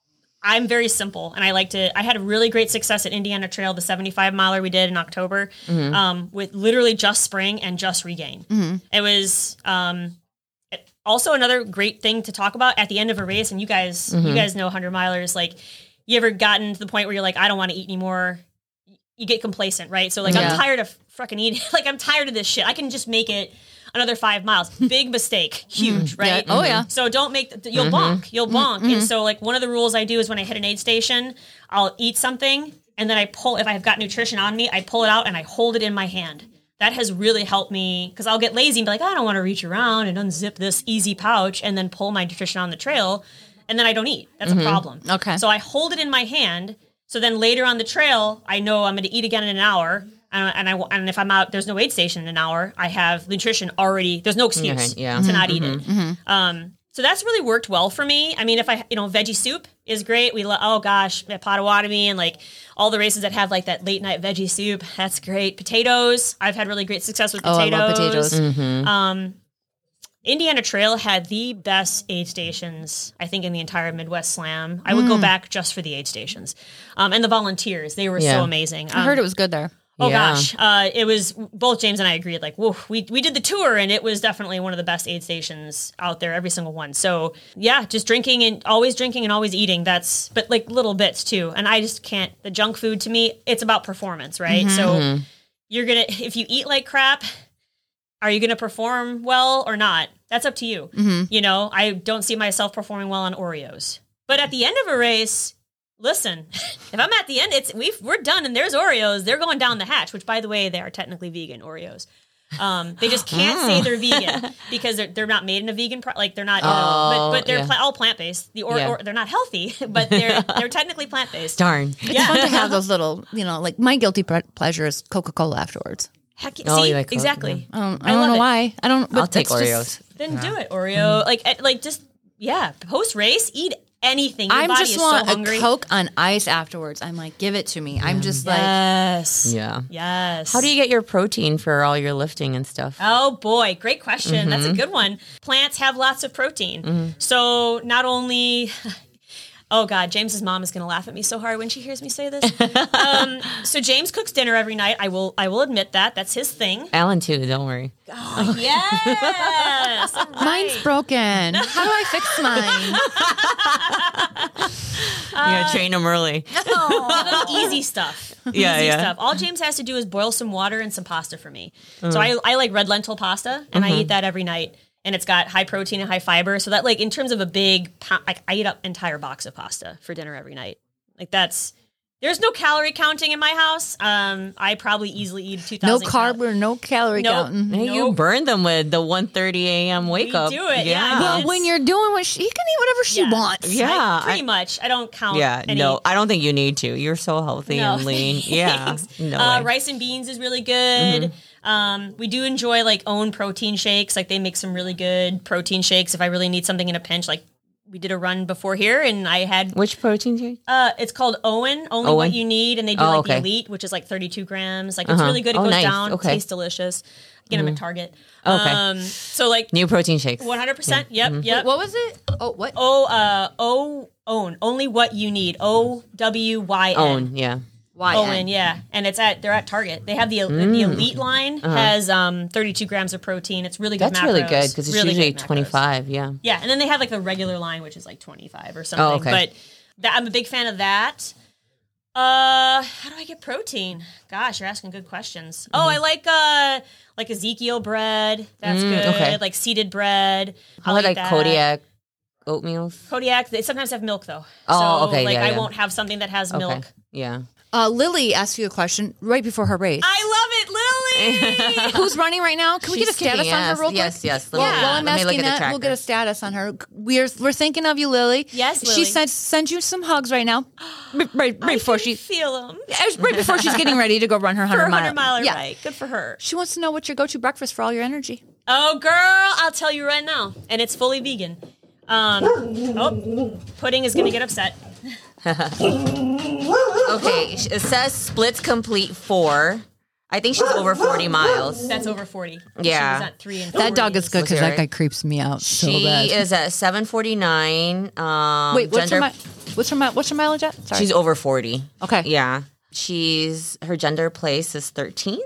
I'm very simple and I like to, I had really great success at Indiana Trail, the seventy-five miler we did in October um, with literally just Spring and just Regain. It was, um, also another great thing to talk about at the end of a race, and you guys, Mm-hmm. you guys know hundred milers, like you ever gotten to the point where you're like, I don't want to eat anymore. You get complacent, right? So like, Yeah. I'm tired of fucking eating. Like I'm tired of this shit. I can just make it another five miles. Big mistake. Huge, right? Yeah. Oh, yeah. So don't make, the, you'll Mm-hmm. bonk. You'll bonk. And so like one of the rules I do is when I hit an aid station, I'll eat something and then I pull, if I've got nutrition on me, I pull it out and I hold it in my hand. That has really helped me because I'll get lazy and be like, I don't want to reach around and unzip this easy pouch and then pull my nutrition on the trail. And then I don't eat. That's a problem. Okay. So I hold it in my hand. So then later on the trail, I know I'm going to eat again in an hour. Uh, and I and if I'm out, there's no aid station in an hour. I have nutrition already. There's no excuse Okay, yeah. to not eat it. Um, so that's really worked well for me. I mean, if I, you know, veggie soup is great. We love, oh gosh, at Potawatomi and like all the races that have like that late night veggie soup. That's great. Potatoes. I've had really great success with Oh, I potatoes. love potatoes. Mm-hmm. Um, Indiana Trail had the best aid stations, I think, in the entire Midwest Slam. I would go back just for the aid stations. Um, and the volunteers, they were Yeah. so amazing. I Um, heard it was good there. Oh Yeah. gosh, uh, it was both James and I agreed. Like, whoa, we we did the tour, and it was definitely one of the best aid stations out there. Every single one. So yeah, just drinking and always drinking and always eating. That's but like little bits too. And I just can't. The junk food to me, it's about performance, right? So you're gonna if you eat like crap, are you gonna perform well or not? That's up to you. You know, I don't see myself performing well on Oreos, but at the end of a race. Listen, if I'm at the end, it's we've we're done, and there's Oreos. They're going down the hatch, which, by the way, they are technically vegan Oreos. Um, they just can't say they're vegan because they're they're not made in a vegan pro- like they're not, uh, Oh, but, but they're yeah. pla- all plant based. The or, Yeah. or they're not healthy, but they're they're technically plant based. Darn. It's fun to have those little, you know, like my guilty pre- pleasure is Coca Cola afterwards. Heck, Oh, see, you like Coke, exactly. I don't, I I don't love know it. why. I don't. I'll but take that's Oreos. just- Then do it, Oreo. Like eh, like just yeah, post race, eat anything. Your I body just is want so hungry. a Coke on ice afterwards. I'm like, give it to me. I'm just like, Yes. Yeah. Yes. How do you get your protein for all your lifting and stuff? Oh boy, great question. That's a good one. Plants have lots of protein. So not only oh God, James's mom is going to laugh at me so hard when she hears me say this. um, so James cooks dinner every night. I will I will admit that. That's his thing. Alan too. Don't worry. Oh, yes. All right. mine's broken. How do I fix mine? you gotta train them early. Little easy stuff. Yeah, easy yeah. stuff. All James has to do is boil some water and some pasta for me. So I, I like red lentil pasta, and I eat that every night. And it's got high protein and high fiber. So that, like, in terms of a big, po- like, I eat up entire box of pasta for dinner every night. Like, that's there's no calorie counting in my house. Um, I probably easily eat two No thousand. carb or no calorie Nope. counting. Hey, you Nope. burn them with the one thirty a.m. wake We up. do it, yeah. Well, It's- when you're doing what she, she can eat whatever she Yeah. wants. Yeah, pretty I- much. I don't count. Yeah, any, no, I don't think you need to. You're so healthy No, and lean. Yeah, thanks. no. Uh, way. rice and beans is really good. Um, we do enjoy like own protein shakes. Like they make some really good protein shakes. If I really need something in a pinch, like we did a run before here, and I had Which protein do you? uh, it's called Owen, only Owen? what you need, and they do Oh, like okay. the Elite, which is like thirty-two grams. Like it's Uh-huh. really good. It Oh, goes nice. down, Okay. tastes delicious. Get them at Target. Okay. Um, so like New protein shakes. one hundred percent. Yep, yep. What was it? Oh, what? O uh O Own, only what you need. O W Y N. Own, yeah. Why? Owen, yeah, and it's at they're at Target. They have the Mm. the Elite line has um thirty-two grams of protein. It's really good. Uh-huh. That's really macros. good because it's Really usually good macros. twenty-five. Yeah. Yeah, and then they have like the regular line, which is like twenty-five or something. Oh, okay. But that, I'm a big fan of that. Uh, how do I get protein? Gosh, you're asking good questions. Oh, I like uh like Ezekiel bread. That's Mm, good. okay. Like seeded bread. How about like that. Kodiak oatmeals? Kodiak. They sometimes have milk though. Oh, so, okay, Like yeah, I yeah. won't have something that has Okay. milk. Yeah. Uh, Lily asked you a question right before her race. I love it, Lily. Who's running right now? Can we get a She's kicking status on her ass. real quick? Yes, yes. Well, Let me- while I'm let me look asking at the that, we'll get a tracker. status on her. We're we're thinking of you, Lily. Yes, She Lily. said send you some hugs right now, right, right I before can she feel them right before she's getting ready to go run her for hundred a hundred mile. miler. Yeah. Right, good for her. She wants to know what your go-to breakfast for all your energy. Oh, girl, I'll tell you right now, and it's fully vegan. Um, oh, pudding is gonna get upset. Okay. It says splits complete four. I think she's over forty miles. That's over forty. Yeah. she was at three and That dog is good Was because it that right? guy creeps me out so She bad. is at seven forty-nine. Um, Wait, what's her gender, mi- what's her mi- what's her mileage at? Sorry. She's over forty. Okay. Yeah. She's her gender place is thirteenth. Woo!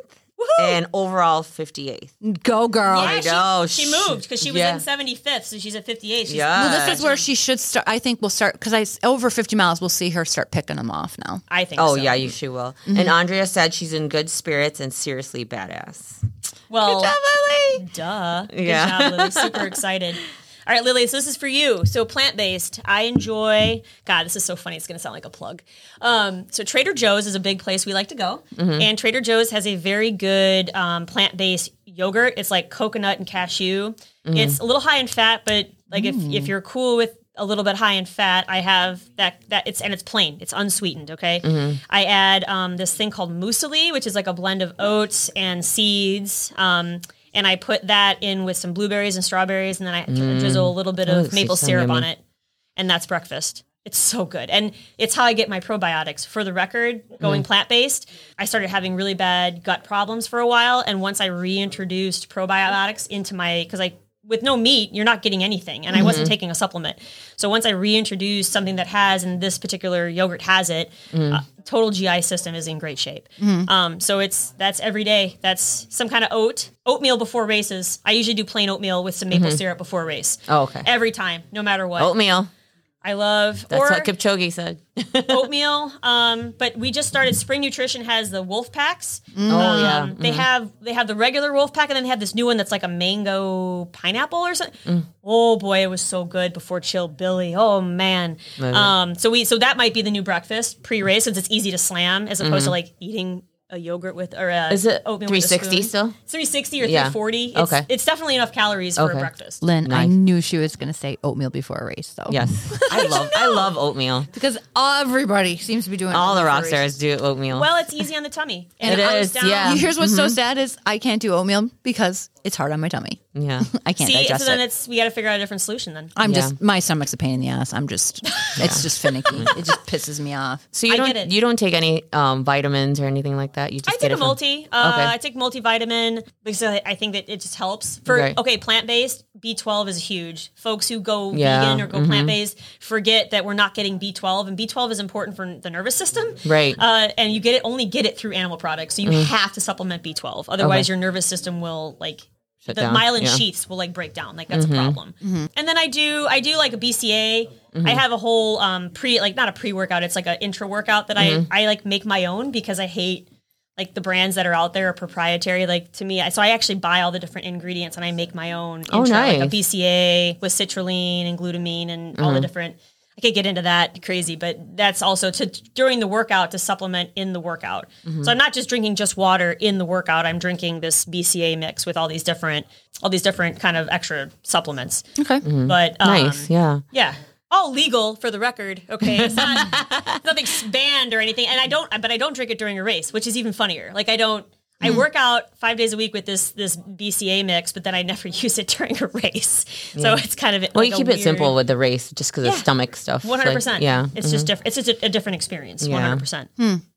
and overall fifty-eighth. Go, girl. Yeah, she- know. She, moved because she was Yeah. in seventy-fifth, so she's at fifty-eighth. She's, Yeah. Well, this is where she should start. I think we'll start because I over fifty miles. We'll see her start picking them off now. I think. Oh so. yeah, you she will. And Andrea said she's in good spirits and seriously badass. Well, Good job, Lily. duh. Good Yeah. job, Lily. Super excited. All right, Lily, so this is for you. So plant-based, I enjoy, God, this is so funny. It's going to sound like a plug. Um, so Trader Joe's is a big place we like to go. And Trader Joe's has a very good um, plant-based yogurt. It's like coconut and cashew. It's a little high in fat, but like if, if you're cool with a little bit high in fat, I have that, that it's, and it's plain. It's unsweetened, okay? I add um, this thing called muesli, which is like a blend of oats and seeds. Um And I put that in with some blueberries and strawberries, and then I mm. drizzle a little bit Oh, of maple so syrup yummy. on it. And that's breakfast. It's so good. And it's how I get my probiotics. For the record, going Mm. plant-based, I started having really bad gut problems for a while. And once I reintroduced probiotics into my, because I, with no meat, you're not getting anything. And I wasn't taking a supplement. So once I reintroduced something that has, and this particular yogurt has it, uh, total G I system is in great shape. Um, so it's, that's every day. That's some kind of oat, oatmeal before races. I usually do plain oatmeal with some maple syrup before a race. Oh, okay. Every time, no matter what. Oatmeal. I love, That's or what Kipchoge said. oatmeal. Um, but we just started. Spring Nutrition has the wolf packs. Oh Um, yeah. They have they have the regular wolf pack, and then they have this new one that's like a mango pineapple or something. Oh boy, it was so good before Chill Billy. Oh man. Um, so we so that might be the new breakfast pre-race, since it's easy to slam as opposed to like eating a yogurt with or a Is it oatmeal three with a sixty spoon. still? It's three sixty or Yeah. three forty. It's, Okay. it's definitely enough calories for Okay. a breakfast. Lynn, I Nice. knew she was going to say oatmeal before a race, though. Yes. I love I love oatmeal. Because everybody seems to be doing All the oatmeal rock for stars do oatmeal. Well, it's easy on the tummy. It goes is, down- yeah. races. Here's what's so sad is I can't do oatmeal because it's hard on my tummy. yeah. I can't See, so digest then it. it's we got to figure out a different solution then. I'm Yeah. just my stomach's a pain in the ass. I'm just it's just finicky. It just pisses me off. So you I don't get it. you don't take any um, vitamins or anything like that? You just I get take it a from- multi. Uh, Okay. I take multivitamin because I I think that it just helps. For Right. okay, plant based B twelve is huge. Folks who go Yeah, vegan or go mhm. plant based forget that we're not getting B twelve, and B twelve is important for the nervous system. Right. Uh, and you get it only get it through animal products, so you have to supplement B twelve. Otherwise, your nervous system will like. Shut the down, myelin yeah. sheaths will like break down. Like that's a problem. And then I do I do like a B C A. I have a whole um, pre like not a pre workout. It's like an intra workout that I I like make my own because I hate like the brands that are out there are proprietary. Like to me, I, so I actually buy all the different ingredients and I make my own. Oh, intra, Like a nice. B C A with citrulline and glutamine and all the different. I could get into that crazy, but that's also to during the workout to supplement in the workout. So I'm not just drinking just water in the workout. I'm drinking this B C A mix with all these different, all these different kind of extra supplements. Okay. But um, Nice, yeah. yeah, all legal for the record. Okay, it's not nothing's banned or anything, and I don't. But I don't drink it during a race, which is even funnier. Like I don't. I work out five days a week with this this B C A mix, but then I never use it during a race. So it's kind of Well, like you a keep weird, it simple with the race just because of Yeah. stomach stuff. One hundred Like, percent. Yeah. it's just different. It's just a, a different experience. One hundred percent.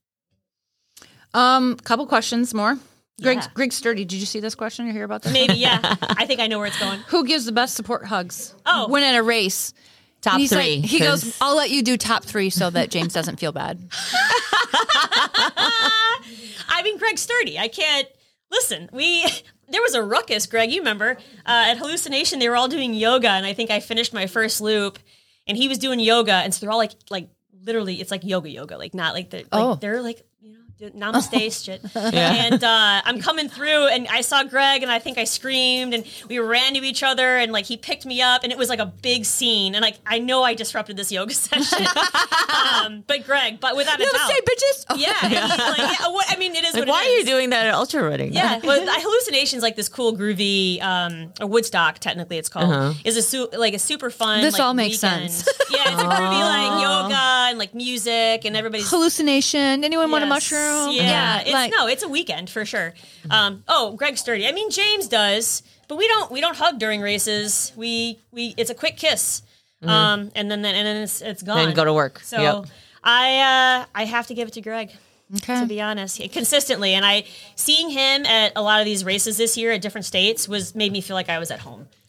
Um, couple questions more. Greg, Yeah. Greg Sturdy, did you see this question or hear about this? Maybe yeah. I think I know where it's going. Who gives the best support hugs? Oh. when in a race. Top And he's like- three. he 'cause- goes, I'll let you do top three so that James doesn't feel bad. I mean, Greg Sturdy. I can't listen. We there was a ruckus, Greg. You remember uh, at Hallucination? They were all doing yoga, and I think I finished my first loop, and he was doing yoga, and so they're all like, like literally, it's like yoga, yoga, like not like the, like Oh. they're like. You know, do- namaste shit. And uh, I'm coming through, and I saw Greg, and I think I screamed, and we ran to each other, and like he picked me up, and it was like a big scene, and like I know I disrupted this yoga session. um, but Greg, but without a doubt, Namaste, bitches. Oh. yeah, he, like, yeah. What I mean, it is Like, what why it are you is. doing that at ultra running? Yeah, well, the Hallucinations, like this cool groovy, um, or Woodstock, technically it's called, Uh-huh. is a su- like a super fun. This like, all makes weekend. sense. Yeah, it's a groovy like yoga and like music and everybody's Hallucination. Anyone want a Yes. mushroom? Yeah, it's like, no, it's a weekend for sure. Um, oh, Greg Sturdy. I mean, James does, but we don't. We don't hug during races. We we. It's a quick kiss, um, and then and then it's it's gone. Then go to work. So Yep. I uh, I have to give it to Greg. Okay. To be honest, consistently, and I seeing him at a lot of these races this year at different states was made me feel like I was at home.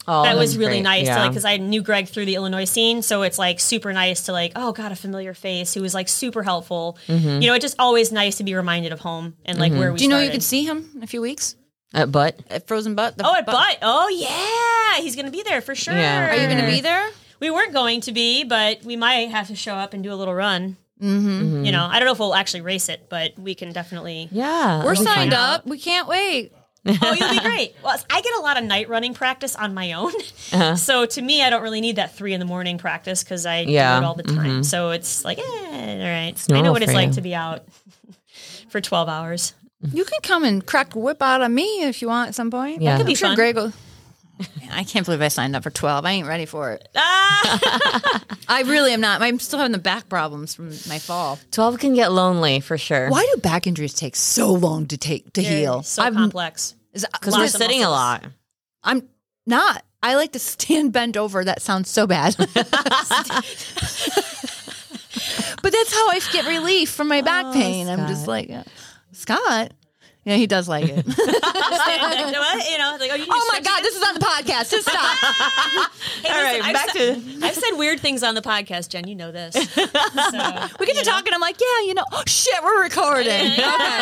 Oh, that was that's really great. nice Yeah. to like, because I knew Greg through the Illinois scene, so it's like super nice to like, oh god, a familiar face who was like super helpful. Mm-hmm. You know, it's just always nice to be reminded of home and like where we. Do you know started. you could see him in a few weeks Uh, but at Frozen Butt? The Oh, at Butt- Butt. Oh yeah, he's gonna be there for sure. Yeah. Are you going to be there? We weren't going to be, but we might have to show up and do a little run. Mm-hmm. You know, I don't know if we'll actually race it, but we can definitely. yeah, We're that'd be signed fun. up. We can't wait. Oh, you'll be great. Well, I get a lot of night running practice on my own. Uh-huh. So to me, I don't really need that three in the morning practice because I Yeah. do it all the time. Mhm. So it's like, eh, all right. I normal know what it's for like you. to be out for twelve hours. You can come and crack a whip out of me if you want at some point. Yeah. That could be I'm sure fun. Greg will. Man, I can't believe I signed up for twelve. I ain't ready for it. Ah! I really am not. I'm still having the back problems from my fall. twelve can get lonely for sure. Why do back injuries take so long to take to They're heal? so I'm, complex. Because Lots we're of sitting a muscles. lot. I'm not. I like to stand bent over. That sounds so bad. But that's how I get relief from my back pain. I'm just Scott. like, uh, Scott. Yeah, he does like it. Stand next- you know, like, oh, you Oh my God, this is on the podcast. Just stop. Hey, All listen, right, I've back said, to- I've said weird things on the podcast, Jen. You know this. So, We get to talking. I'm like, yeah, you know, oh shit, we're recording. Okay.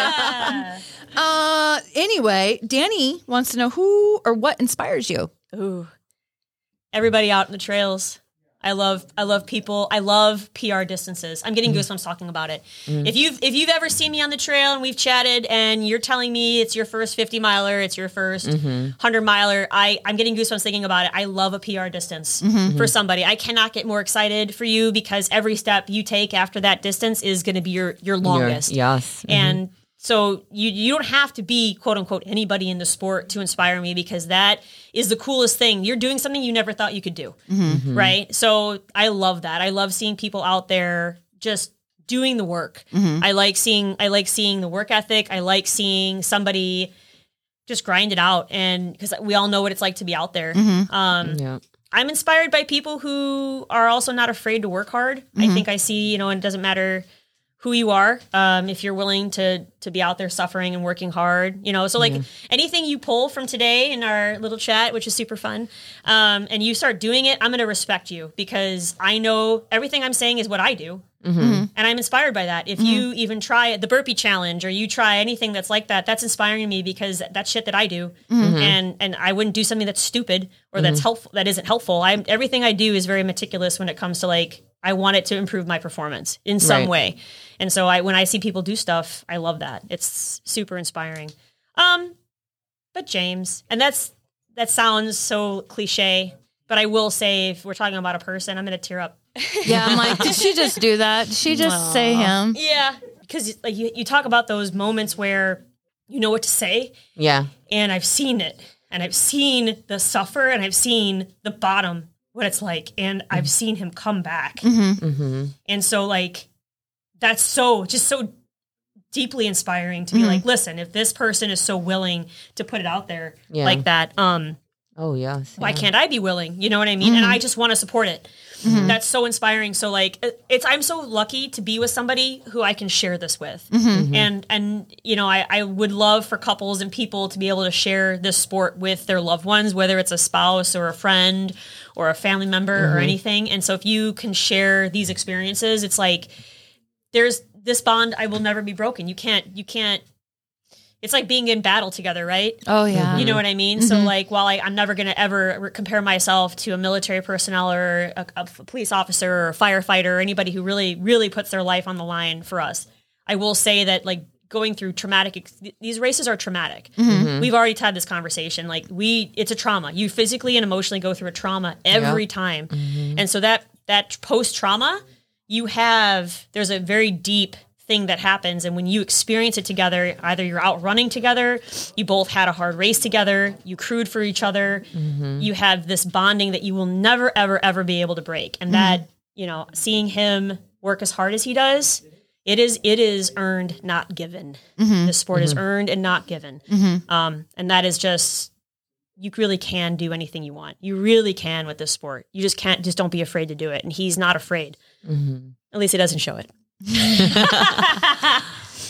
yeah. Uh, anyway, Danny wants to know who or what inspires you. Ooh. Everybody out in the trails. I love I love people. I love P R distances. I'm getting goosebumps talking about it. If you've if you've ever seen me on the trail and we've chatted and you're telling me it's your first fifty miler, it's your first one hundred miler, I, I'm getting goosebumps thinking about it. I love a P R distance for somebody. I cannot get more excited for you because every step you take after that distance is going to be your, your longest. Yes. And so you you don't have to be quote unquote anybody in the sport to inspire me because that is the coolest thing. You're doing something you never thought you could do, right? So I love that. I love seeing people out there just doing the work. I like seeing I like seeing the work ethic. I like seeing somebody just grind it out, and because we all know what it's like to be out there. Um, Yeah. I'm inspired by people who are also not afraid to work hard. I think I see, you know, and it doesn't matter who you are, um, if you're willing to to be out there suffering and working hard, you know. So like anything you pull from today in our little chat, which is super fun, um, and you start doing it, I'm going to respect you because I know everything I'm saying is what I do. And I'm inspired by that. If you even try the burpee challenge or you try anything that's like that, that's inspiring me because that's shit that I do. And and I wouldn't do something that's stupid or that's helpful, that isn't helpful. I'm everything I do is very meticulous when it comes to like, I want it to improve my performance in some Right. way. And so I when I see people do stuff, I love that. It's super inspiring. Um, but James, and that's that sounds so cliche, but I will say if we're talking about a person, I'm gonna tear up. Yeah, I'm like, did she just do that? Did she just say him? Yeah, because like you, you talk about those moments where you know what to say, Yeah. and I've seen it, and I've seen the suffer, and I've seen the bottom, what it's like, and I've seen him come back, Mm-hmm. and so like that's so just so deeply inspiring to be like, listen, if this person is so willing to put it out there Yeah. like that, um, Oh, yes. why yeah. can't I be willing? You know what I mean? And I just want to support it. That's so inspiring. So like it- it's I'm so lucky to be with somebody who I can share this with. And and you know, I, I would love for couples and people to be able to share this sport with their loved ones, whether it's a spouse or a friend or a family member or anything. And so if you can share these experiences, it's like there's this bond I will never be broken. You can't you can't it's like being in battle together, right? Oh yeah. You know what I mean? So like, while I, I'm never going to ever re- compare myself to a military personnel or a, a police officer or a firefighter or anybody who really, really puts their life on the line for us, I will say that like going through traumatic, ex- these races are traumatic. We've already had this conversation. Like we, it's a trauma. You physically and emotionally go through a trauma every time. And so that, that post-trauma, you have, there's a very deep thing that happens, and when you experience it together, either you're out running together, you both had a hard race together, you crewed for each other, you have this bonding that you will never ever ever be able to break. And that, you know, seeing him work as hard as he does, it is it is earned, not given. This sport is earned and not given. Um, and that is just, you really can do anything you want. You really can with this sport. You just can't, just don't be afraid to do it. And he's not afraid. At least he doesn't show it.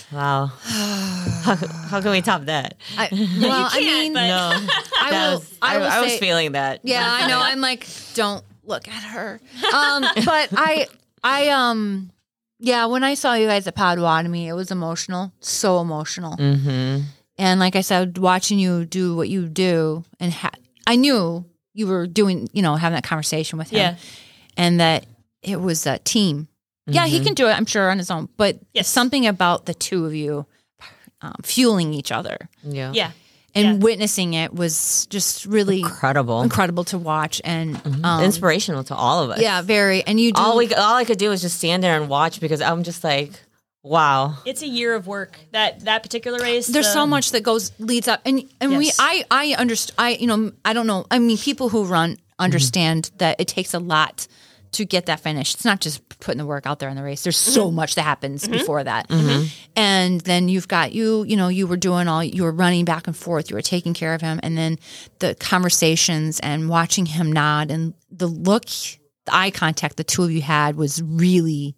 Wow. how, how can we top that? I, well, I can't, mean, but- No. I That will. was- I, I, will I was say- feeling that. Yeah, I know. I'm like, don't look at her. Um, but I, I, um, yeah. When I saw you guys at Potawatomi, it was emotional. So emotional. Mm-hmm. And like I said, watching you do what you do, and ha- I knew you were doing, you know, having that conversation with him, Yeah. and that it was a team. Yeah, he can do it, I'm sure, on his own. But Yes. something about the two of you um, fueling each other Yeah. Yeah. and Yeah. witnessing it was just really Incredible. incredible to watch. And um, Inspirational to all of us. yeah, very. And you do. All we all I could do was just stand there and watch because I'm just like, wow. It's a year of work. That that particular race. There's the- so much that goes leads up, and and we Yes. I I understand. I you know I don't know. I mean, people who run understand that it takes a lot to get that finish. It's not just putting the work out there in the race. There's so much that happens before that, and then you've got you. You know, you were doing all. You were running back and forth. You were taking care of him, and then the conversations and watching him nod and the look, the eye contact the two of you had was really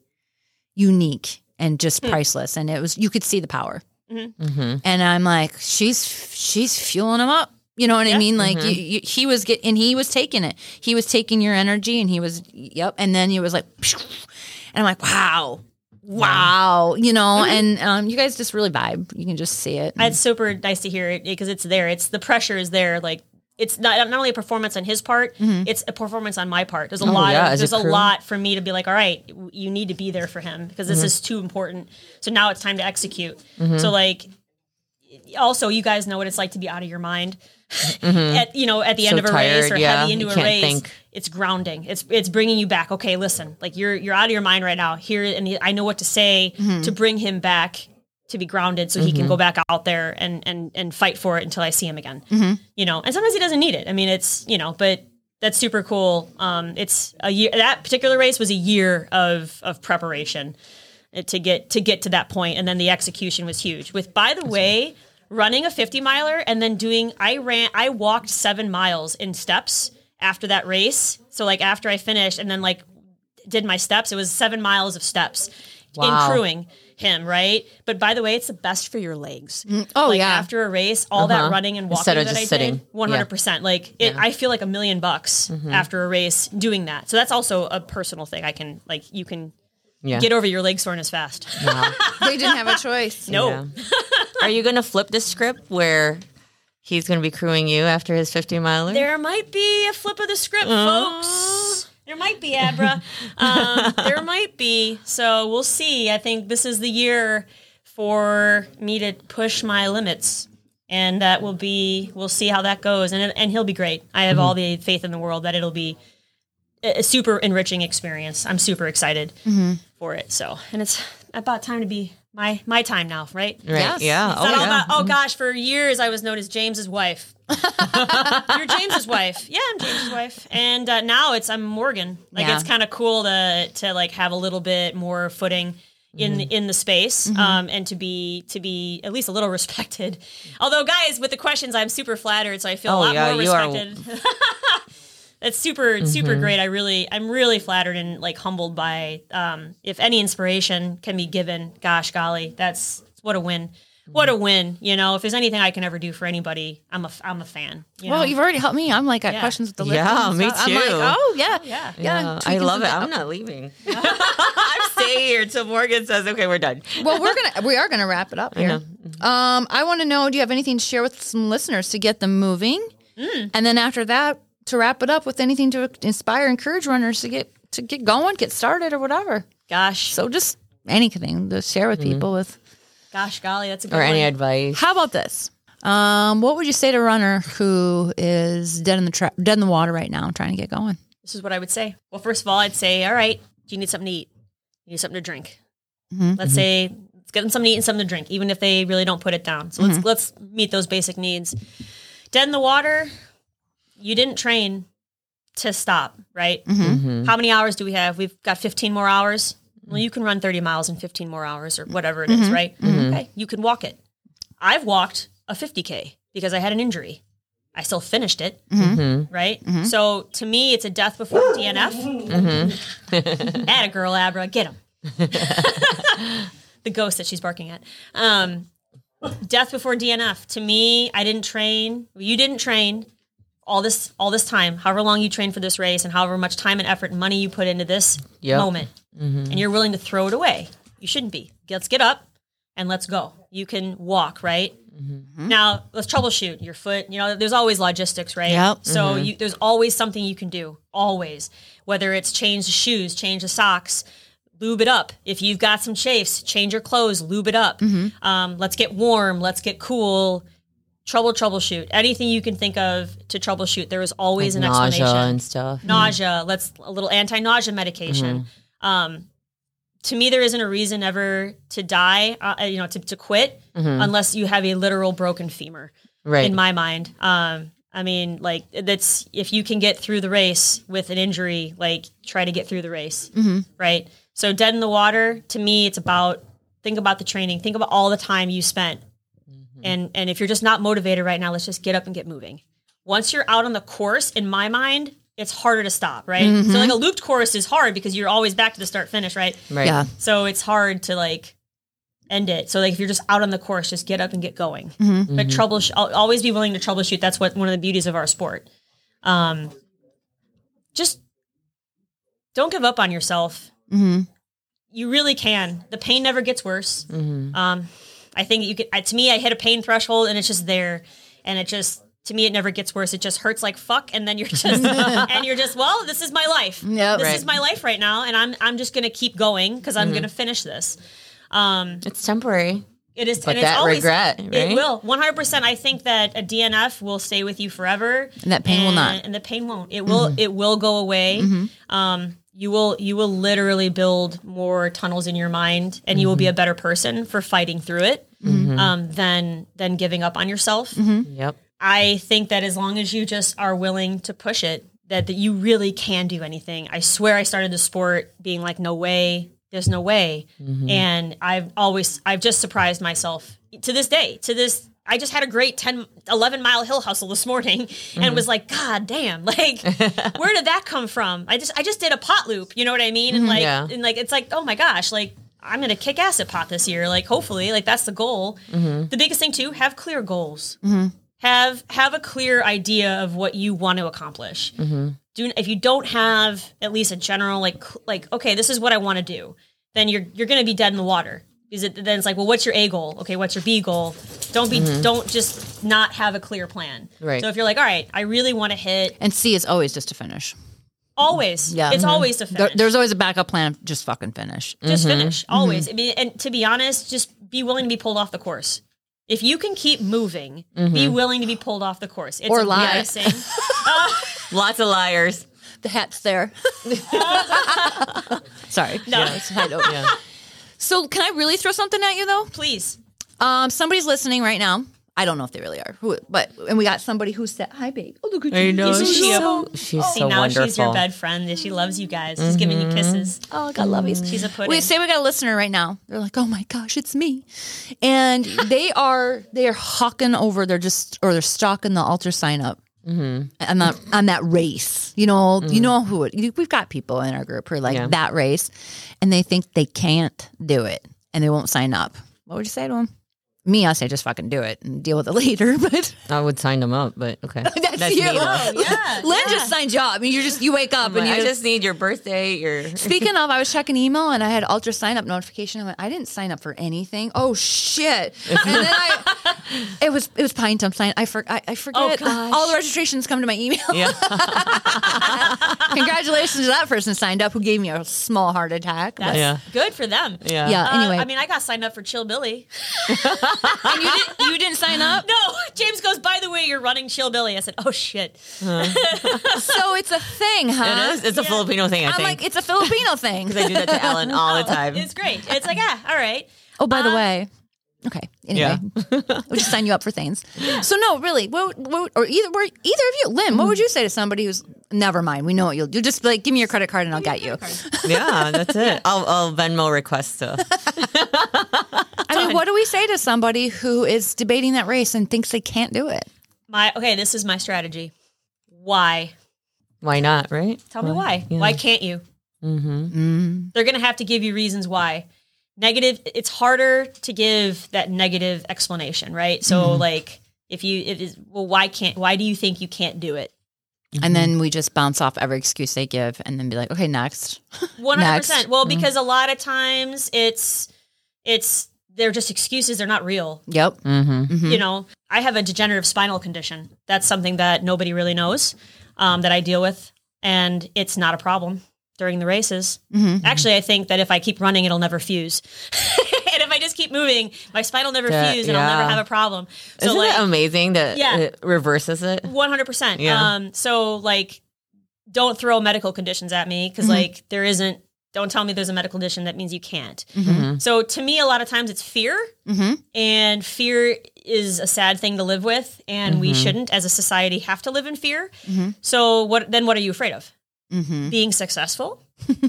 unique and just priceless. And it was, you could see the power. Mm-hmm. And I'm like, she's, she's fueling him up. You know what I mean? Like you, you, he was getting, and he was taking it. He was taking your energy and he was, yep. And then he was like, and I'm like, wow, wow, you know, and um, you guys just really vibe. You can just see it. It's super nice to hear it because it's there. It's the pressure is there. Like it's not not only a performance on his part, it's a perforance on my part. There's a lot yeah, of as a there's a, crew. lot for me to be like, all right, you need to be there for him because this is too important. So now it's time to execute. So like, also you guys know what it's like to be out of your mind. At you know at the end So of a race or tired, yeah. heavy into You a can't race, think. it's grounding. It's it's bringing you back. Okay, listen, like you're you're out of your mind right now. Here and I know what to say to bring him back to be grounded, so he can go back out there and and and fight for it until I see him again. You know, and sometimes he doesn't need it. I mean, it's you know, but that's super cool. Um, it's a year. That particular race was a year of of preparation to get to get to that point, and then the execution was huge. With by the way. Running a fifty miler and then doing, I ran, I walked seven miles in steps after that race. So like after I finished and then like did my steps, it was seven miles of steps Wow. in crewing him, right? But by the way, it's the best for your legs. oh like yeah. after a race, all Uh-huh. that running and walking Instead of that just I sitting. did, one hundred percent. Like it, I feel like a million bucks after a race doing that. So that's also a personal thing. I can like, you can Yeah. get over your leg soreness fast. They didn't have a choice. No. Yeah. Are you going to flip the script where he's going to be crewing you after his fifty miler? There might be a flip of the script, folks. There might be, Abra. um, there might be. So we'll see. I think this is the year for me to push my limits. And that will be, we'll see how that goes. And, and he'll be great. I have all the faith in the world that it'll be a a super enriching experience. I'm super excited for it. So, and it's about time to be my my time now, right? Right. Yes. Yeah. It's Oh, not all yeah. about, oh gosh, for years I was known as James's wife. You're James's wife. Yeah, I'm James's wife. And uh, now it's I'm Morgan. Like Yeah. it's kind of cool to to like have a little bit more footing in in the space um, and to be to be at least a little respected. Although guys, with the questions, I'm super flattered, so I feel Oh, a lot yeah, more you are- respected. That's super super great. I really I'm really flattered and like humbled by um, if any inspiration can be given. Gosh golly, that's what a win. What a win. You know, if there's anything I can ever do for anybody, I'm a I'm a fan. You Well, know? you've already helped me. I'm like got Yeah. questions with the Yeah, lifting and me stuff. I'm like, too. oh yeah, Yeah. yeah. Uh, I tweaking love it. some- I'm not leaving. I'm staying here till Morgan says, okay, we're done. Well, we're gonna we are gonna wrap it up here. Um, I want to know, do you have anything to share with some listeners to get them moving? Mm. And then after that, to wrap it up with anything to inspire, encourage runners to get to get going, get started, or whatever. Gosh, So just anything to share with people. With gosh golly, that's a good Or any one. advice. how about this? Um, what would you say to a runner who is dead in the tra- dead in the water right now, trying to get going? This is what I would say. Well, first of all, I'd say, all right, do you need something to eat? You need something to drink. Let's say let's get them something to eat and something to drink, even if they really don't put it down. So let's let's meet those basic needs. Dead in the water, you didn't train to stop, right? How many hours do we have? We've got fifteen more hours. Well, you can run thirty miles in fifteen more hours or whatever it is, right? Okay, you can walk it. I've walked a fifty K because I had an injury. I still finished it, right? So to me, it's a death before D N F. Atta girl, Abra, get him. the ghost that she's barking at. Um, death before D N F. To me, I didn't train. You didn't train all this all this time, however long you trained for this race and however much time and effort and money you put into this Yep. moment. Mm-hmm. And you're willing to throw it away. You shouldn't be. Let's get up and let's go. You can walk, right? Mm-hmm. Now, let's troubleshoot your foot. You know, there's always logistics, right? Yep. So Mm-hmm. you, there's always something you can do, always. Whether it's change the shoes, change the socks, lube it up. If you've got some chafes, change your clothes, lube it up. Mm-hmm. Um, let's get warm. Let's get cool. Trouble, troubleshoot. Anything you can think of to troubleshoot, there is always Like an nausea explanation. and stuff. Nausea. Let's a little anti-nausea medication. Mm-hmm. Um, to me, there isn't a reason ever to die. Uh, you know, to, to quit Mm-hmm. unless you have a literal broken femur. Right. In my mind, um, I mean, like that's if you can get through the race with an injury, like try to get through the race, Mm-hmm. right? So dead in the water. To me, it's about think about the training. Think about all the time you spent. And and if you're just not motivated right now, let's just get up and get moving. Once you're out on the course, in my mind, it's harder to stop, right? Mm-hmm. So like a looped course is hard because you're always back to the start finish, right? Right. Yeah. So it's hard to like end it. So like if you're just out on the course, just get up and get going. Mm-hmm. But troubleshoot, I'll always be willing to troubleshoot. That's what one of the beauties of our sport. Um, just don't give up on yourself. Mm-hmm. You really can. The pain never gets worse. Mm-hmm. Um, I think you could. I, to me, I hit a pain threshold, and it's just there, and it just to me it never gets worse. It just hurts like fuck, and then you're just and you're just well, this is my life. Yep. This Right. is my life right now, and I'm I'm just gonna keep going because I'm Mm-hmm. gonna finish this. Um, It's temporary. it is, But and it's that always, regret, It right? will one hundred percent. I think that a D N F will stay with you forever, And that pain will not. and the pain won't. It will. It will go away. Um, you will. You will literally build more tunnels in your mind, and you will be a better person for fighting through it um, than than giving up on yourself. Yep. I think that as long as you just are willing to push it, that, that you really can do anything. I swear I started the sport being like, no way, there's no way. And I've always, I've just surprised myself to this day, to this, I just had a great ten, eleven mile hill hustle this morning and was like, God damn, like, where did that come from? I just, I just did a pot loop, you know what I mean? And like, Yeah. and like, it's like, oh my gosh, like, I'm going to kick ass at pot this year. Like, hopefully, like that's the goal. The biggest thing too, have clear goals. Have have a clear idea of what you want to accomplish. Do if you don't have at least a general like cl- like okay, this is what I want to do, then you're you're going to be dead in the water. Is it then it's like, well, what's your A goal? Okay, what's your B goal? Don't be don't just not have a clear plan. Right. So if you're like, all right, I really want to hit And C is always just to finish. always. Yeah. It's Mhm. always to There, finish. there's always a backup plan. Just fucking finish. Just finish always. I mean, and to be honest, just be willing to be pulled off the course. If you can keep moving, be willing to be pulled off the course. It's Or lie. embarrassing. Lots of liars. The hat's there. Sorry. No. Yeah, it's a high note. Yeah. So can I really throw something at you though? Please. Um, somebody's listening right now. I don't know if they really are. Who? But and we got somebody who said, "Hi, babe. Oh, look at you. I know. Isn't She's she a- so, she's See, so now wonderful. she's your bed friend. She loves you guys. She's giving you kisses. Oh, I got lovies. She's a pudding. We say we got a listener right now. They're like, "Oh my gosh, it's me," and they are they are hawking over. They're just or they're stalking the altar sign up. Mm-hmm. On that on that race, you know, you know who it, you, we've got people in our group who are like Yeah. that race, and they think they can't do it, and they won't sign up. What would you say to them? Me, I say just fucking do it and deal with it later. But I would sign them up, but okay. that's, you. me, though. Oh, yeah. Lynn yeah. just signed you up. I mean, you just you wake up and you I just need your birthday, your Speaking of, I was checking email and I had ultra sign up notification. I went, I didn't sign up for anything. Oh shit! And then I, it was it was Pine Tum sign. I for, I, I forget. Oh, gosh. All the registrations come to my email. yeah. Congratulations to that person signed up who gave me a small heart attack. That's Yeah. good for them. Yeah. Yeah. Uh, Anyway, I mean, I got signed up for Chill Billy. and you didn't you didn't sign up. No, James goes, by the way, you're running Chill Billy. I said, oh, shit. So it's a thing, huh? It is. It's a Filipino thing, I I'm think. like, it's a Filipino thing. I do that to Ellen all the time. It's great. It's like, ah, all right. Oh, by the Uh, way. Okay. Anyway, we'll just sign you up for things. So no, really, what, what or either were either of you, Lynn, what would you say to somebody who's never mind? We know what you'll do. Just be like, give me your credit card and I'll get you. Yeah, that's it. I'll, I'll Venmo request to. I mean, what do we say to somebody who is debating that race and thinks they can't do it? My Okay, this is my strategy. Why? Why not, right? Tell me why. yeah. Why can't you? Mm-hmm. Mm. They're going to have to give you reasons why. negative, it's harder to give that negative explanation, right? So Mm-hmm. like if you, it is, well, why can't, why do you think you can't do it? And then we just bounce off every excuse they give and then be like, okay, next. one hundred percent. Next. Well, because a lot of times it's, it's, they're just excuses. They're not real. Yep. Mm-hmm. You know, I have a degenerative spinal condition. That's something that nobody really knows, um, that I deal with. And it's not a problem during the races. Mm-hmm. Actually, I think that if I keep running, it'll never fuse. And if I just keep moving, my spine will never Yeah, fuse and I'll never yeah. have a problem. So Isn't like it amazing that Yeah. it reverses it? one hundred percent. Yeah. Um, so like, don't throw medical conditions at me because Mm-hmm. like there isn't, don't tell me there's a medical condition that means you can't. Mm-hmm. So to me, a lot of times it's fear, Mm-hmm. and fear is a sad thing to live with, and we Mhm. shouldn't, as a society, have to live in fear. Mhm. So what? Then what are you afraid of? Mm-hmm. Being successful?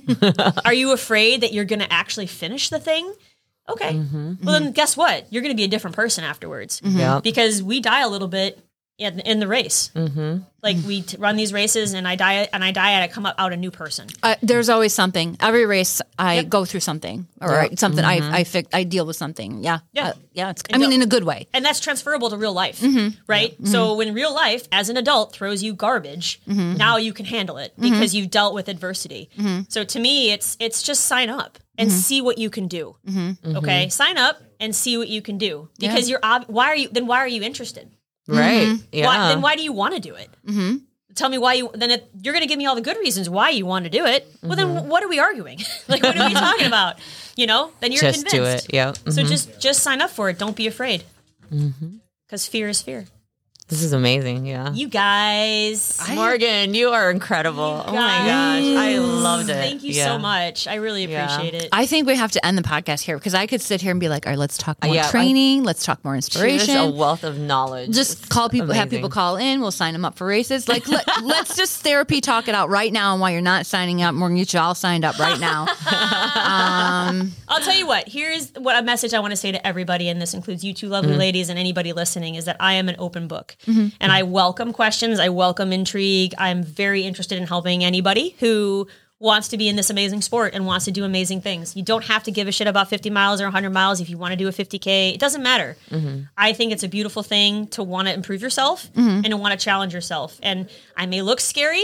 Are you afraid that you're going to actually finish the thing? Okay. Mm-hmm. Well, then guess what? You're going to be a different person afterwards Yeah. because we die a little bit in, in the race. Mm-hmm. Like we t- run these races, and I die, and I die, and I come out, out a new person. Uh, there's always something. Every race, I go through something, or Yep. something. I I fix. I deal with something. Yeah, Yeah. Uh, yeah. It's. I And mean, don't- in a good way. And that's transferable to real life, right? So when real life, as an adult, throws you garbage, now you can handle it because you've dealt with adversity. So to me, it's it's just sign up and see what you can do. Okay, sign up and see what you can do because you're ob- why are you then why are you interested? Right. Yeah. Why, then why do you want to do it? Mm-hmm. Tell me why you. Then it, you're going to give me all the good reasons why you want to do it. Well, then what are we arguing? Like, what are we talking about? You know, then you're Just do convinced. it. Yeah. So just just sign up for it. Don't be afraid. Because fear is fear. This is amazing. Yeah. You guys. Morgan, you are incredible. Oh my gosh. I loved it. Thank you Yeah. so much. I really Yeah. appreciate it. I think we have to end the podcast here because I could sit here and be like, "All right, let's talk more yeah, I- training. let's talk more She is inspiration." a wealth of knowledge. Just It's call people, have amazing. people call in. We'll sign them up for races. Like, let, let's just therapy talk it out right now. And while you're not signing up, Morgan, get you all signed up right now. um, I'll tell you what. Here's what a message I want to say to everybody, and this includes you two lovely ladies and anybody listening, is that I am an open book. And I welcome questions. I welcome intrigue. I'm very interested in helping anybody who wants to be in this amazing sport and wants to do amazing things. You don't have to give a shit about fifty miles or one hundred miles if you want to do a fifty K. It doesn't matter. I think it's a beautiful thing to want to improve yourself and to want to challenge yourself. And I may look scary,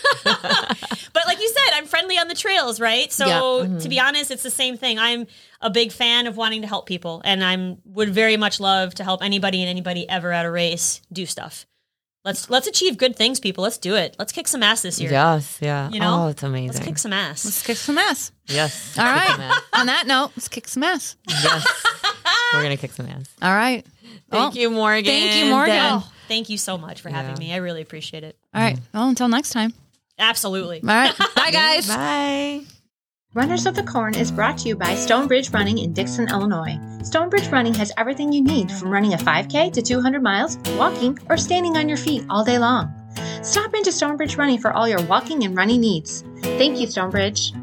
but like you said, I'm friendly on the trails, right? So Yeah. to be honest, it's the same thing. I'm a big fan of wanting to help people, and I'm would very much love to help anybody and anybody ever at a race do stuff. Let's let's achieve good things, people. Let's do it. Let's kick some ass this year. Yes. Yeah. You know? Oh, it's amazing. Let's kick some ass. let's kick some ass. Yes. All Kick some right. ass. On that note, let's kick some ass. Yes. We're gonna kick some ass. All right. Thank Well, you, Morgan. thank you, Morgan. Then- Oh, thank you so much for having Yeah. me. I really appreciate it. All right. Well, until next time. Absolutely. All right. Bye, guys. Bye. Runners of the Corn is brought to you by Stonebridge Running in Dixon, Illinois. Stonebridge Running has everything you need from running a five K to two hundred miles, walking, or standing on your feet all day long. Stop into Stonebridge Running for all your walking and running needs. Thank you, Stonebridge.